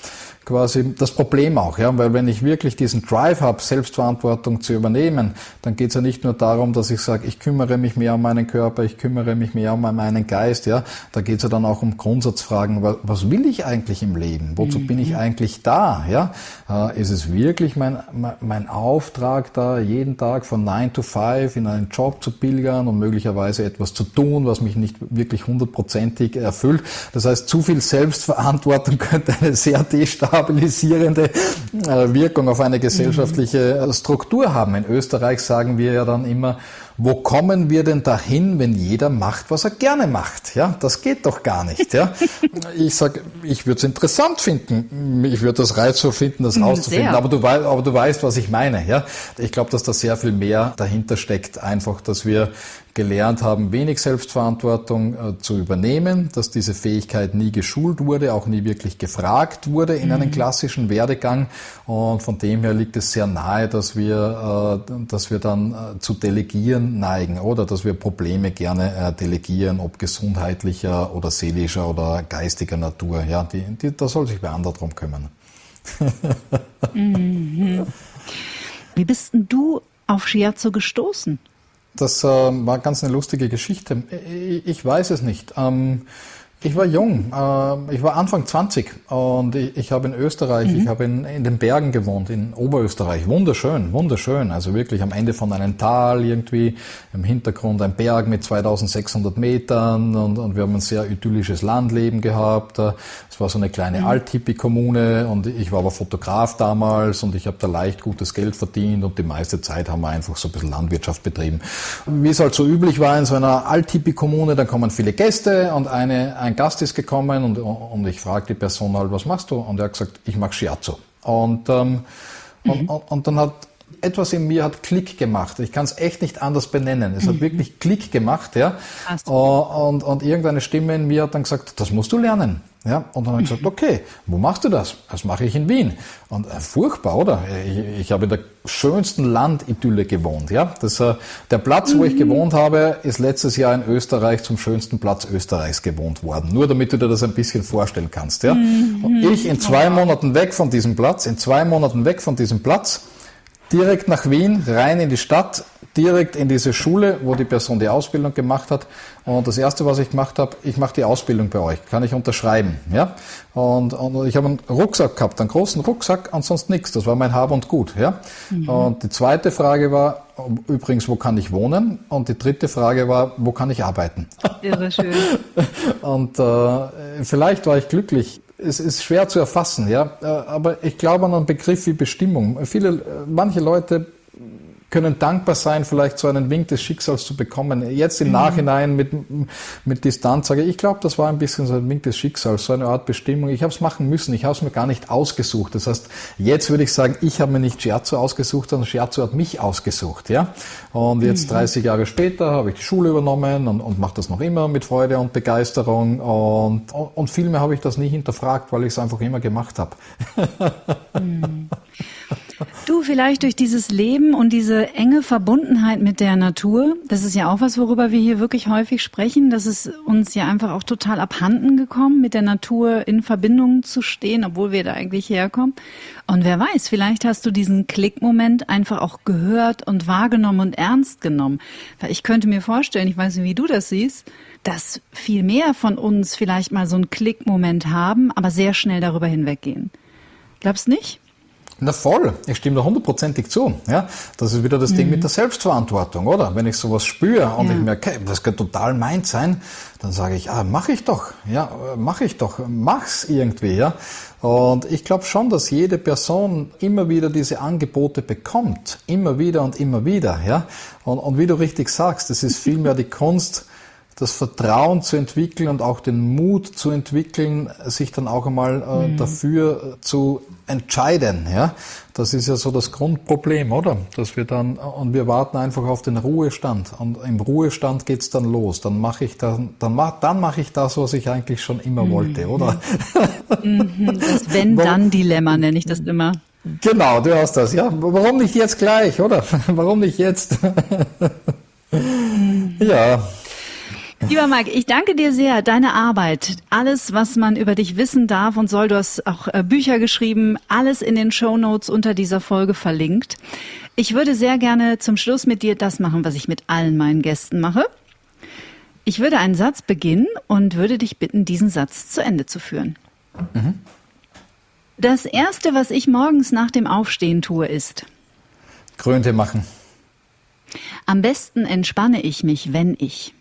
quasi das Problem auch, ja, weil wenn ich wirklich diesen Drive habe, Selbstverantwortung zu übernehmen, dann geht es ja nicht nur darum, dass ich sage, ich kümmere mich mehr um meinen Körper, ich kümmere mich mehr um meinen Geist, ja, da geht es ja dann auch um Grundsatzfragen, was will ich eigentlich im Leben, wozu bin ich eigentlich da, ja, ist es wirklich mein Auftrag da, jeden Tag von 9 to 5 in einen Job zu pilgern und möglicherweise etwas zu tun, was mich nicht wirklich 100%ig erfüllt. Das heißt, zu viel Selbstverantwortung könnte eine sehr destabilisierende Wirkung auf eine gesellschaftliche Struktur haben. In Österreich sagen wir ja dann immer, wo kommen wir denn dahin, wenn jeder macht, was er gerne macht? Ja, das geht doch gar nicht. Ja, ich sage, ich würde es interessant finden, ich würde das reizvoll finden, das rauszufinden. Aber du weißt, was ich meine. Ja, ich glaube, dass da sehr viel mehr dahinter steckt. Einfach, dass wir gelernt haben, wenig Selbstverantwortung zu übernehmen, dass diese Fähigkeit nie geschult wurde, auch nie wirklich gefragt wurde in einem klassischen Werdegang. Und von dem her liegt es sehr nahe, dass wir dann zu delegieren neigen oder dass wir Probleme gerne delegieren, ob gesundheitlicher oder seelischer oder geistiger Natur. Ja, da soll sich wer anderer drum kümmern. Wie bist denn du auf Shiatsu gestoßen? Das war ganz eine lustige Geschichte. Ich weiß es nicht. Ich war jung, ich war Anfang 20 und ich habe in Österreich, ich habe in den Bergen gewohnt, in Oberösterreich. Wunderschön, wunderschön. Also wirklich am Ende von einem Tal irgendwie, im Hintergrund ein Berg mit 2600 Metern und wir haben ein sehr idyllisches Landleben gehabt. Es war so eine kleine Alt-Hippie-Kommune und ich war aber Fotograf damals und ich habe da leicht gutes Geld verdient und die meiste Zeit haben wir einfach so ein bisschen Landwirtschaft betrieben. Wie es halt so üblich war in so einer Alt-Hippie-Kommune, dann kommen viele Gäste und ein Gast ist gekommen und ich frage die Person halt, was machst du? Und er hat gesagt, ich mache Shiatsu. Und dann hat etwas in mir hat Klick gemacht. Ich kann es echt nicht anders benennen. Es hat wirklich Klick gemacht, ja. Und irgendeine Stimme in mir hat dann gesagt, das musst du lernen. Ja, und dann habe ich gesagt, okay, wo machst du das? Das mache ich in Wien. Und furchtbar, oder? Ich habe in der schönsten Landidylle gewohnt. Ja, der Platz, wo ich gewohnt habe, ist letztes Jahr in Österreich zum schönsten Platz Österreichs gewohnt worden. Nur damit du dir das ein bisschen vorstellen kannst. Ja, und ich in 2 Monaten weg von diesem Platz, direkt nach Wien, rein in die Stadt, direkt in diese Schule, wo die Person die Ausbildung gemacht hat. Und das Erste, was ich gemacht habe, ich mache die Ausbildung bei euch. Kann ich unterschreiben? Ja. Und ich habe einen Rucksack gehabt, einen großen Rucksack und sonst nichts. Das war mein Hab und Gut. Ja. Und die zweite Frage war, übrigens, wo kann ich wohnen? Und die dritte Frage war, wo kann ich arbeiten? Irre schön. Und vielleicht war ich glücklich. Es ist schwer zu erfassen, ja. Aber ich glaube an einen Begriff wie Bestimmung. Manche Leute können dankbar sein, vielleicht so einen Wink des Schicksals zu bekommen. Jetzt im Nachhinein mit Distanz sage ich glaube, das war ein bisschen so ein Wink des Schicksals, so eine Art Bestimmung. Ich habe es machen müssen, ich habe es mir gar nicht ausgesucht. Das heißt, jetzt würde ich sagen, ich habe mir nicht Shiatsu ausgesucht, sondern Shiatsu hat mich ausgesucht. Ja? Und jetzt 30 Jahre später habe ich die Schule übernommen und mache das noch immer mit Freude und Begeisterung. Und vielmehr habe ich das nie hinterfragt, weil ich es einfach immer gemacht habe. Du, vielleicht durch dieses Leben und diese enge Verbundenheit mit der Natur, das ist ja auch was, worüber wir hier wirklich häufig sprechen, dass es uns ja einfach auch total abhanden gekommen, mit der Natur in Verbindung zu stehen, obwohl wir da eigentlich herkommen. Und wer weiß, vielleicht hast du diesen Klickmoment einfach auch gehört und wahrgenommen und ernst genommen. Weil ich könnte mir vorstellen, ich weiß nicht, wie du das siehst, dass viel mehr von uns vielleicht mal so einen Klickmoment haben, aber sehr schnell darüber hinweggehen. Glaubst du nicht? Na voll, ich stimme da 100%ig zu. Ja, das ist wieder das Ding mit der Selbstverantwortung, oder? Wenn ich sowas spüre und ich merke, okay, das könnte total meins sein, dann sage ich, mach ich doch, mach's irgendwie, ja. Und ich glaube schon, dass jede Person immer wieder diese Angebote bekommt, immer wieder und immer wieder, ja. Und wie du richtig sagst, das ist vielmehr die Kunst, das Vertrauen zu entwickeln und auch den Mut zu entwickeln, sich dann auch einmal dafür zu entscheiden. Ja, das ist ja so das Grundproblem, oder? Dass wir und wir warten einfach auf den Ruhestand und im Ruhestand geht's dann los. Dann mache ich das, was ich eigentlich schon immer wollte, oder? Das Wenn-Dann-Dilemma nenne ich das immer. Genau, du hast das, ja. Warum nicht jetzt gleich, oder? Warum nicht jetzt? Ja. Lieber Mike, ich danke dir sehr. Deine Arbeit, alles, was man über dich wissen darf und soll, du hast auch Bücher geschrieben, alles in den Shownotes unter dieser Folge verlinkt. Ich würde sehr gerne zum Schluss mit dir das machen, was ich mit allen meinen Gästen mache. Ich würde einen Satz beginnen und würde dich bitten, diesen Satz zu Ende zu führen. Mhm. Das Erste, was ich morgens nach dem Aufstehen tue, ist? Grüntee machen. Am besten entspanne ich mich, wenn ich?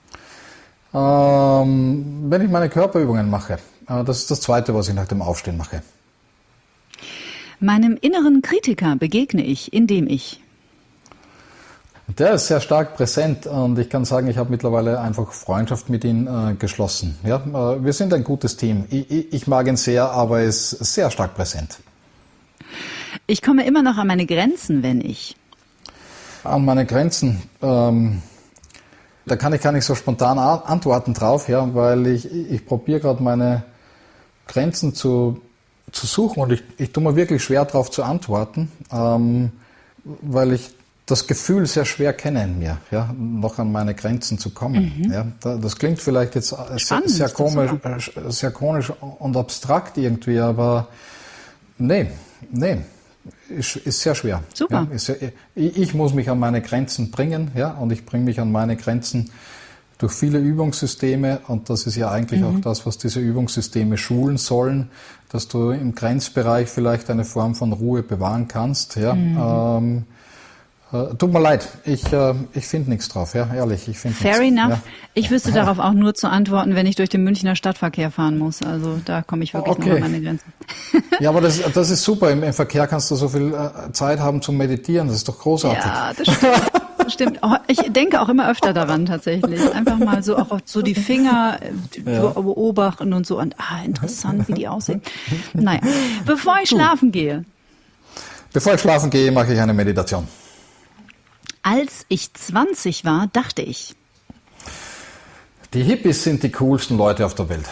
Wenn ich meine Körperübungen mache. Das ist das Zweite, was ich nach dem Aufstehen mache. Meinem inneren Kritiker begegne ich, indem ich? Der ist sehr stark präsent und ich kann sagen, ich habe mittlerweile einfach Freundschaft mit ihm geschlossen. Ja, wir sind ein gutes Team. Ich mag ihn sehr, aber er ist sehr stark präsent. Ich komme immer noch an meine Grenzen, wenn ich? An meine Grenzen, da kann ich gar nicht so spontan antworten drauf, ja, weil ich probiere gerade meine Grenzen zu suchen und ich tue mir wirklich schwer darauf zu antworten, weil ich das Gefühl sehr schwer kenne in mir, ja, noch an meine Grenzen zu kommen. Mhm. Ja, das klingt vielleicht jetzt sehr komisch und abstrakt irgendwie, aber nee, ist sehr schwer. Super. Ja, ich muss mich an meine Grenzen bringen, ja, und ich bringe mich an meine Grenzen durch viele Übungssysteme und das ist ja eigentlich auch das, was diese Übungssysteme schulen sollen, dass du im Grenzbereich vielleicht eine Form von Ruhe bewahren kannst, ja. Tut mir leid, ich finde nichts drauf, ja, ehrlich, ich finde nichts. Fair enough. Ja. Ich wüsste darauf auch nur zu antworten, wenn ich durch den Münchner Stadtverkehr fahren muss. Also da komme ich wirklich noch an meine Grenzen. Ja, aber das ist super. Im Verkehr kannst du so viel Zeit haben zum Meditieren. Das ist doch großartig. Ja, das stimmt. Ich denke auch immer öfter daran tatsächlich. Einfach mal so auch so die Finger beobachten und so. Und interessant, wie die aussehen. Naja, bevor ich schlafen gehe. Bevor ich schlafen gehe, mache ich eine Meditation. Als ich 20 war, dachte ich. Die Hippies sind die coolsten Leute auf der Welt.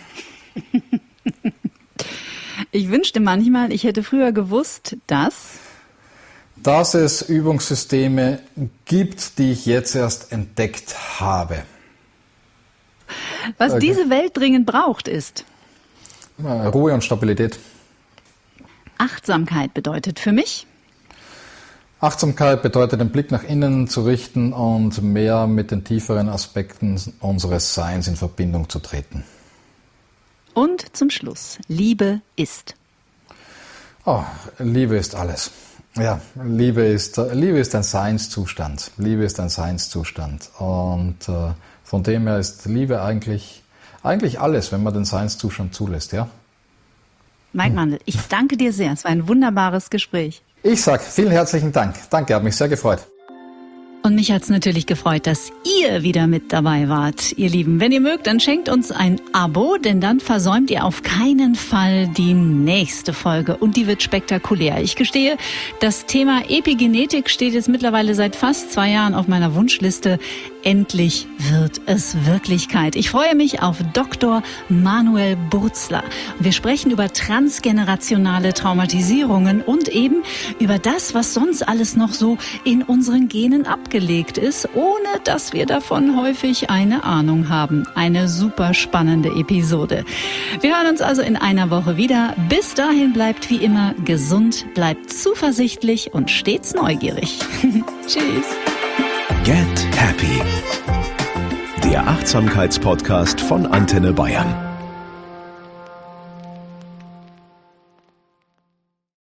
Ich wünschte manchmal, ich hätte früher gewusst, dass es Übungssysteme gibt, die ich jetzt erst entdeckt habe. Was diese Welt dringend braucht, ist Ruhe und Stabilität. Achtsamkeit bedeutet für mich? Achtsamkeit bedeutet, den Blick nach innen zu richten und mehr mit den tieferen Aspekten unseres Seins in Verbindung zu treten. Und zum Schluss, Liebe ist? Liebe ist alles. Ja, Liebe ist ein Seinszustand. Liebe ist ein Seinszustand. Und von dem her ist Liebe eigentlich alles, wenn man den Seinszustand zulässt, ja. Mike Mandl, ich danke dir sehr. Es war ein wunderbares Gespräch. Ich sage vielen herzlichen Dank. Danke, hat mich sehr gefreut. Und mich hat's natürlich gefreut, dass ihr wieder mit dabei wart, ihr Lieben. Wenn ihr mögt, dann schenkt uns ein Abo, denn dann versäumt ihr auf keinen Fall die nächste Folge. Und die wird spektakulär. Ich gestehe, das Thema Epigenetik steht jetzt mittlerweile seit fast 2 Jahren auf meiner Wunschliste. Endlich wird es Wirklichkeit. Ich freue mich auf Dr. Manuel Burzler. Wir sprechen über transgenerationale Traumatisierungen und eben über das, was sonst alles noch so in unseren Genen abgelegt ist, ohne dass wir davon häufig eine Ahnung haben. Eine super spannende Episode. Wir hören uns also in einer Woche wieder. Bis dahin bleibt wie immer gesund, bleibt zuversichtlich und stets neugierig. Tschüss. Get Happy. Der Achtsamkeitspodcast von Antenne Bayern.